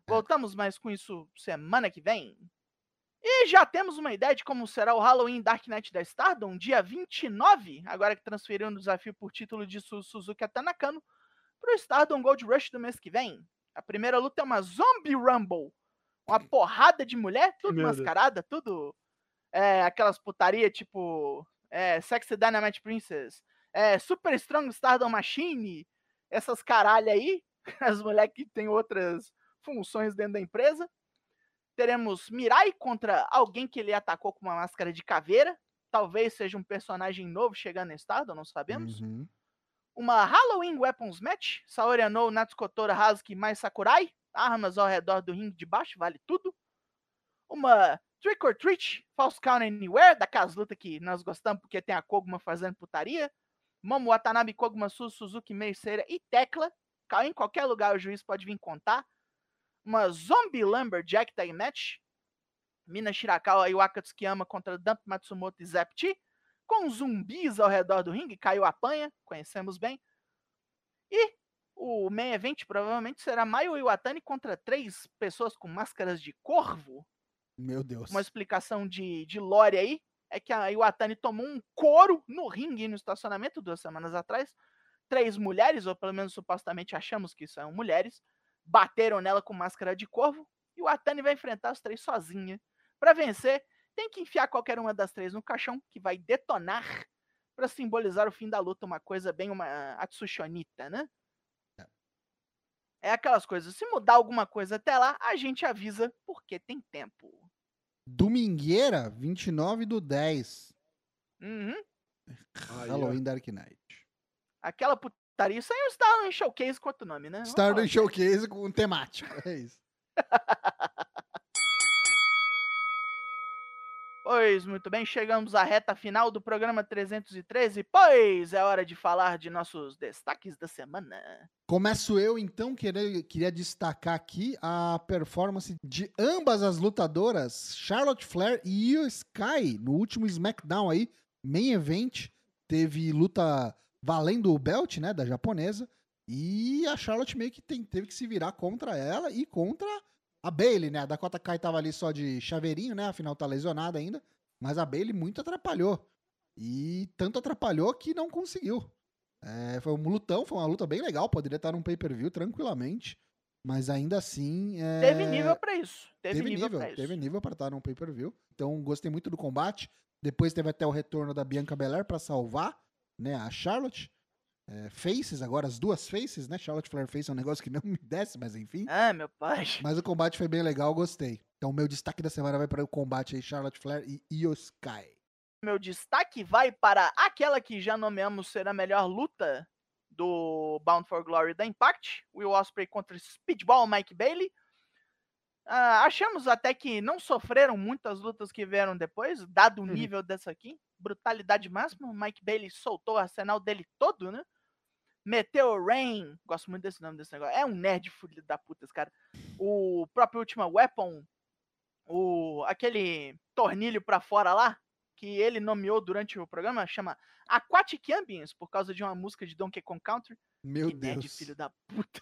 Voltamos mais com isso semana que vem. E já temos uma ideia de como será o Halloween Dark Knight da Stardom, dia vinte e nove, agora que transferiu o desafio por título de Su- Suzuki Tanakano para o Stardom Gold Rush do mês que vem. A primeira luta é uma Zombie Rumble, uma porrada de mulher, tudo Meu Deus. mascarada, tudo é, aquelas putaria tipo é, Sexy Dynamite Princess, é, Super Strong Stardom Machine, essas caralho aí, as mulheres que tem outras funções dentro da empresa. Teremos Mirai contra alguém que ele atacou com uma máscara de caveira. Talvez seja um personagem novo chegando em estado, não sabemos. Uhum. Uma Halloween Weapons Match. Saori Anou, Natsuko Tora, Hazuki mais Sakurai. Armas ao redor do ringue de baixo, vale tudo. Uma Trick or Treat, False Count Anywhere, daquelas lutas que nós gostamos porque tem a Koguma fazendo putaria. Momo Watanabe, Koguma Su, Suzuki, Meiseira e Tecla. Em qualquer lugar o juiz pode vir contar. Uma Zombie Lumberjack Tag Match. Mina Shirakawa e Waka Tsukiyama contra Dump Matsumoto e Zepti. Com zumbis ao redor do ringue. Caiu apanha, conhecemos bem. E o main event provavelmente será Mayu Iwatani contra três pessoas com máscaras de corvo. Meu Deus. Uma explicação de, de lore aí é que a Iwatani tomou um couro no ringue no estacionamento duas semanas atrás. Três mulheres, ou pelo menos supostamente achamos que são mulheres, bateram nela com máscara de corvo e o Atani vai enfrentar os três sozinha. Para vencer, tem que enfiar qualquer uma das três no caixão, que vai detonar para simbolizar o fim da luta, uma coisa bem uma Atsushonita, né? É aquelas coisas, se mudar alguma coisa até lá, a gente avisa, porque tem tempo. Domingueira, vinte e nove do dez. Uhum. Aí, Halloween Dark Knight. Aquela putaria, isso aí é o Stardom Showcase com outro nome, né? Vamos Stardom falar. Showcase com temático. É isso. Pois, muito bem, chegamos à reta final do programa trezentos e treze, pois é hora de falar de nossos destaques da semana. Começo eu, então, queria, queria destacar aqui a performance de ambas as lutadoras, Charlotte Flair e Io Sky, no último SmackDown aí, main event, teve luta valendo o belt, né, da japonesa, e a Charlotte meio que tem- teve que se virar contra ela e contra a Bayley, né, a Dakota Kai tava ali só de chaveirinho, né, afinal tá lesionada ainda, mas a Bayley muito atrapalhou, e tanto atrapalhou que não conseguiu. É, foi um lutão, foi uma luta bem legal, poderia estar num pay-per-view tranquilamente, mas ainda assim... é, Teve nível pra isso. Teve, teve nível, nível, pra isso. teve nível para estar num pay-per-view. Então gostei muito do combate. Depois teve até o retorno da Bianca Belair para salvar, né, a Charlotte. É, faces agora, as duas faces, né? Charlotte Flair Face é um negócio que não me desce, mas enfim. Ah, meu pai. Mas o combate foi bem legal, gostei. Então o meu destaque da semana vai para o combate aí Charlotte Flair e Io Sky. Meu destaque vai para aquela que já nomeamos ser a melhor luta do Bound for Glory da Impact, Will Ospreay contra Speedball Mike Bailey. Ah, achamos até que não sofreram muitas lutas que vieram depois, dado o Uhum. nível dessa aqui. Brutalidade máxima, o Mike Bailey soltou o arsenal dele todo, né? Meteu o Rain, gosto muito desse nome desse negócio. É um nerd fudido da puta esse cara. O próprio Ultima Weapon, o aquele tornilho pra fora lá, que ele nomeou durante o programa, chama Aquatic Ambience, por causa de uma música de Donkey Kong Country. Meu Que nerd, Deus. filho da puta.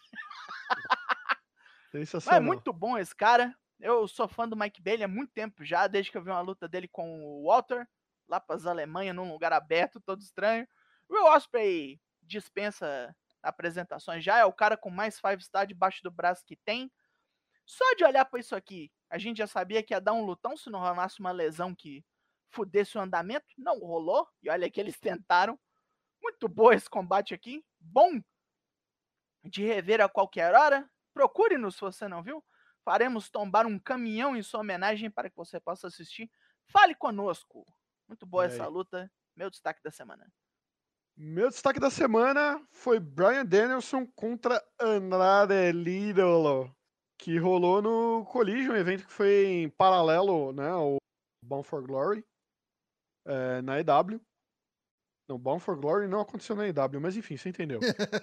Mas é Sensacional. muito bom esse cara. Eu sou fã do Mike Bailey há muito tempo já, desde que eu vi uma luta dele com o Walter, lá pras Alemanha, num lugar aberto, todo estranho. O Will Ospreay dispensa apresentações já, é o cara com mais five star debaixo do braço que tem. Só de olhar pra isso aqui, a gente já sabia que ia dar um lutão se não rolasse uma lesão que fudesse o andamento. Não rolou, e olha que eles tentaram. Muito bom esse combate aqui, bom de rever a qualquer hora. Procure-nos se você não viu. Faremos tombar um caminhão em sua homenagem para que você possa assistir. Fale conosco. Muito boa Olha essa aí. luta. Meu destaque da semana. Meu destaque da semana foi Bryan Danielson contra Andrade Lidolo, que rolou no Collision, um evento que foi em paralelo, né, ao Bound for Glory, é, na E W. Não, Bound for Glory não aconteceu na E W, mas enfim, você entendeu.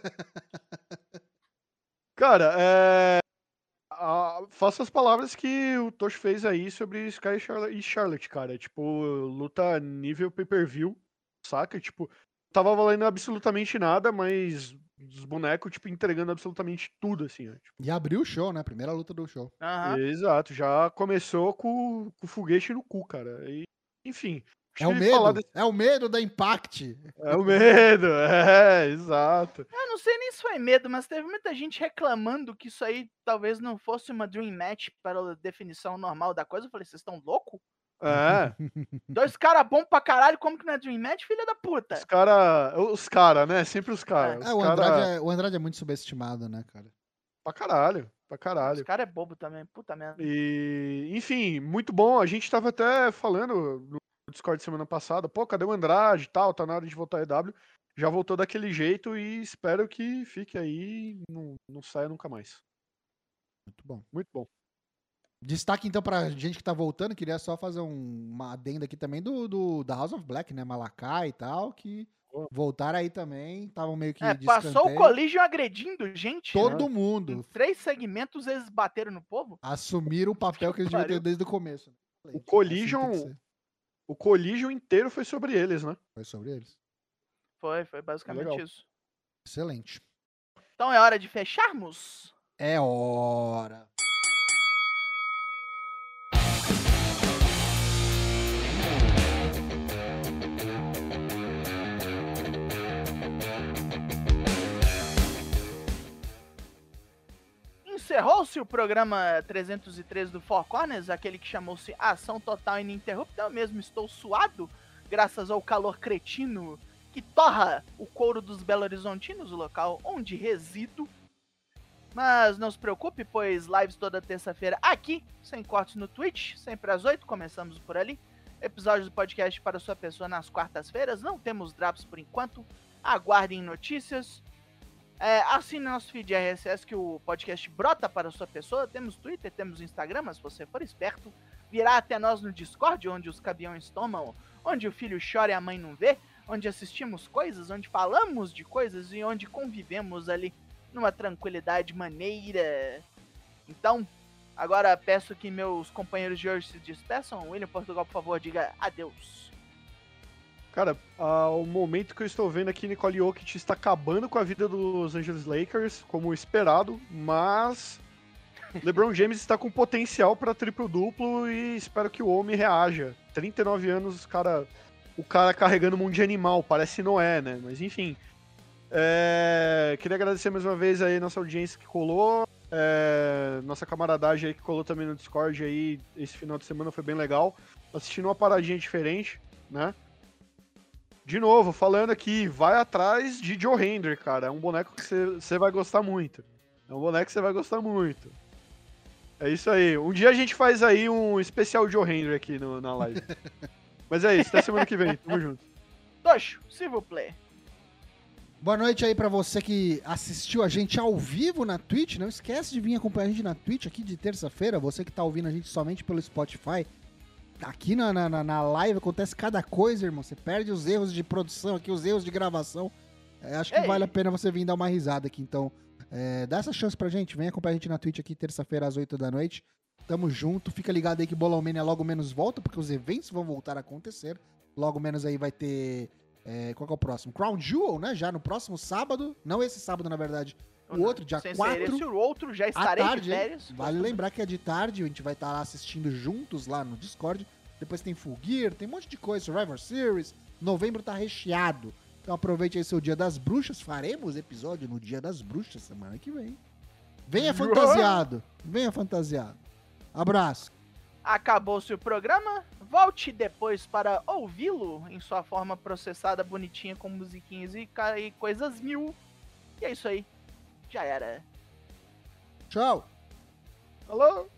Cara, é... a- faço as palavras que o Tosh fez aí sobre Sky e Charlotte, e Charlotte, cara. Tipo, luta nível pay-per-view, saca? Tipo, tava valendo absolutamente nada, mas dos bonecos, tipo, entregando absolutamente tudo, assim, ó. Tipo, E abriu o show, né? Primeira luta do show. Aham. exato, já começou com, com o foguete no cu, cara. E, enfim, É acho o que falar medo. desse... É o medo da Impact. É o medo, é, exato. Eu não sei nem se foi medo, mas teve muita gente reclamando que isso aí talvez não fosse uma Dream Match para a definição normal da coisa. Eu falei, vocês estão loucos? É, Dois caras bons pra caralho, como que não é Dream Match, filha da puta? os cara, os cara, né? Sempre os cara. É, Os o cara Andrade é, o Andrade é muito subestimado, né, cara? pra caralho, pra Os caralho. caras é bobo também, puta merda. E, enfim, muito bom. A gente tava até falando no Discord semana passada, pô, cadê o Andrade e tal? Tá na hora de voltar a E W. Já voltou daquele jeito e espero que fique aí e não, não saia nunca mais. Muito bom. Muito bom. Destaque, então, pra gente que tá voltando, queria só fazer um- uma adenda aqui também do, do da House of Black, né? Malakai e tal, que Boa. voltaram aí também, estavam meio que É, de passou o escanteio. Collision agredindo gente, Todo né? Em mundo três segmentos eles bateram no povo. assumiram o papel que eles deviam ter Pariu. desde o começo. O Assim Collision, tem que ser. o Collision inteiro foi sobre eles, né? Foi sobre eles. Foi, foi basicamente Legal. isso. Excelente. Então é hora de fecharmos? É hora. Encerrou-se o programa trezentos e treze do Four Corners, aquele que chamou-se Ação Total Ininterrupta. Eu mesmo estou suado, graças ao calor cretino que torra o couro dos Belo Horizontinos, o local onde resido. Mas não se preocupe, pois lives toda terça-feira aqui, sem cortes no Twitch, sempre às oito, começamos por ali. Episódios do podcast para sua pessoa nas quartas-feiras, não temos drops por enquanto, aguardem notícias. É, assine nosso feed R S S que o podcast brota para a sua pessoa. Temos Twitter, temos Instagram, mas se você for esperto, virá até nós no Discord, onde os cabiões tomam, onde o filho chora e a mãe não vê, onde assistimos coisas, onde falamos de coisas e onde convivemos ali numa tranquilidade maneira. Então, agora peço que meus companheiros de hoje se despeçam. William Portugal, por favor, diga adeus. Cara, ao momento que eu estou vendo aqui, Nicole Jokic está acabando com a vida dos Angeles Lakers, como esperado, mas LeBron James está com potencial para triplo-duplo e espero que o homem reaja. trinta e nove anos, cara, o cara carregando um monte de animal, parece Noé, né? Mas enfim. É, queria agradecer mais uma vez aí nossa audiência que colou, é, nossa camaradagem aí que colou também no Discord aí esse final de semana, foi bem legal. Assistindo uma paradinha diferente, né? De novo, falando aqui, vai atrás de Joe Hendry, cara. É um boneco que você vai gostar muito. É um boneco que você vai gostar muito. É isso aí. Um dia a gente faz aí um especial Joe Hendry aqui no, na live. Mas é isso, até semana que vem. Tamo junto. Tocho, s'il vous plaît. Boa noite aí pra você que assistiu a gente ao vivo na Twitch. Não esquece de vir acompanhar a gente na Twitch aqui de terça-feira. Você que tá ouvindo a gente somente pelo Spotify. Aqui na, na, na live acontece cada coisa, irmão. Você perde os erros de produção aqui, os erros de gravação. É, acho que Ei. vale a pena você vir dar uma risada aqui. Então, é, dá essa chance pra gente. Vem acompanhar a gente na Twitch aqui terça-feira às oito da noite. Tamo junto. Fica ligado aí que Bolão Mania logo menos volta, porque os eventos vão voltar a acontecer. Logo menos aí vai ter... É, qual que é o próximo? Crown Jewel, né? Já no próximo sábado. Não esse sábado, na verdade. O outro, dia Sem ser quatro. esse, o outro, já À estarei tarde, de hein? férias. Vale lembrar que é de tarde, a gente vai estar lá assistindo juntos lá no Discord. Depois tem Full Gear, tem um monte de coisa, Survivor Series. Novembro tá recheado. Então aproveite aí seu Dia das Bruxas. Faremos episódio no Dia das Bruxas semana que vem. Venha fantasiado. Venha fantasiado. Abraço. Acabou-se o programa. Volte depois para ouvi-lo em sua forma processada, bonitinha, com musiquinhas e, ca- e coisas mil. E é isso aí. Já era. Tchau. Alô?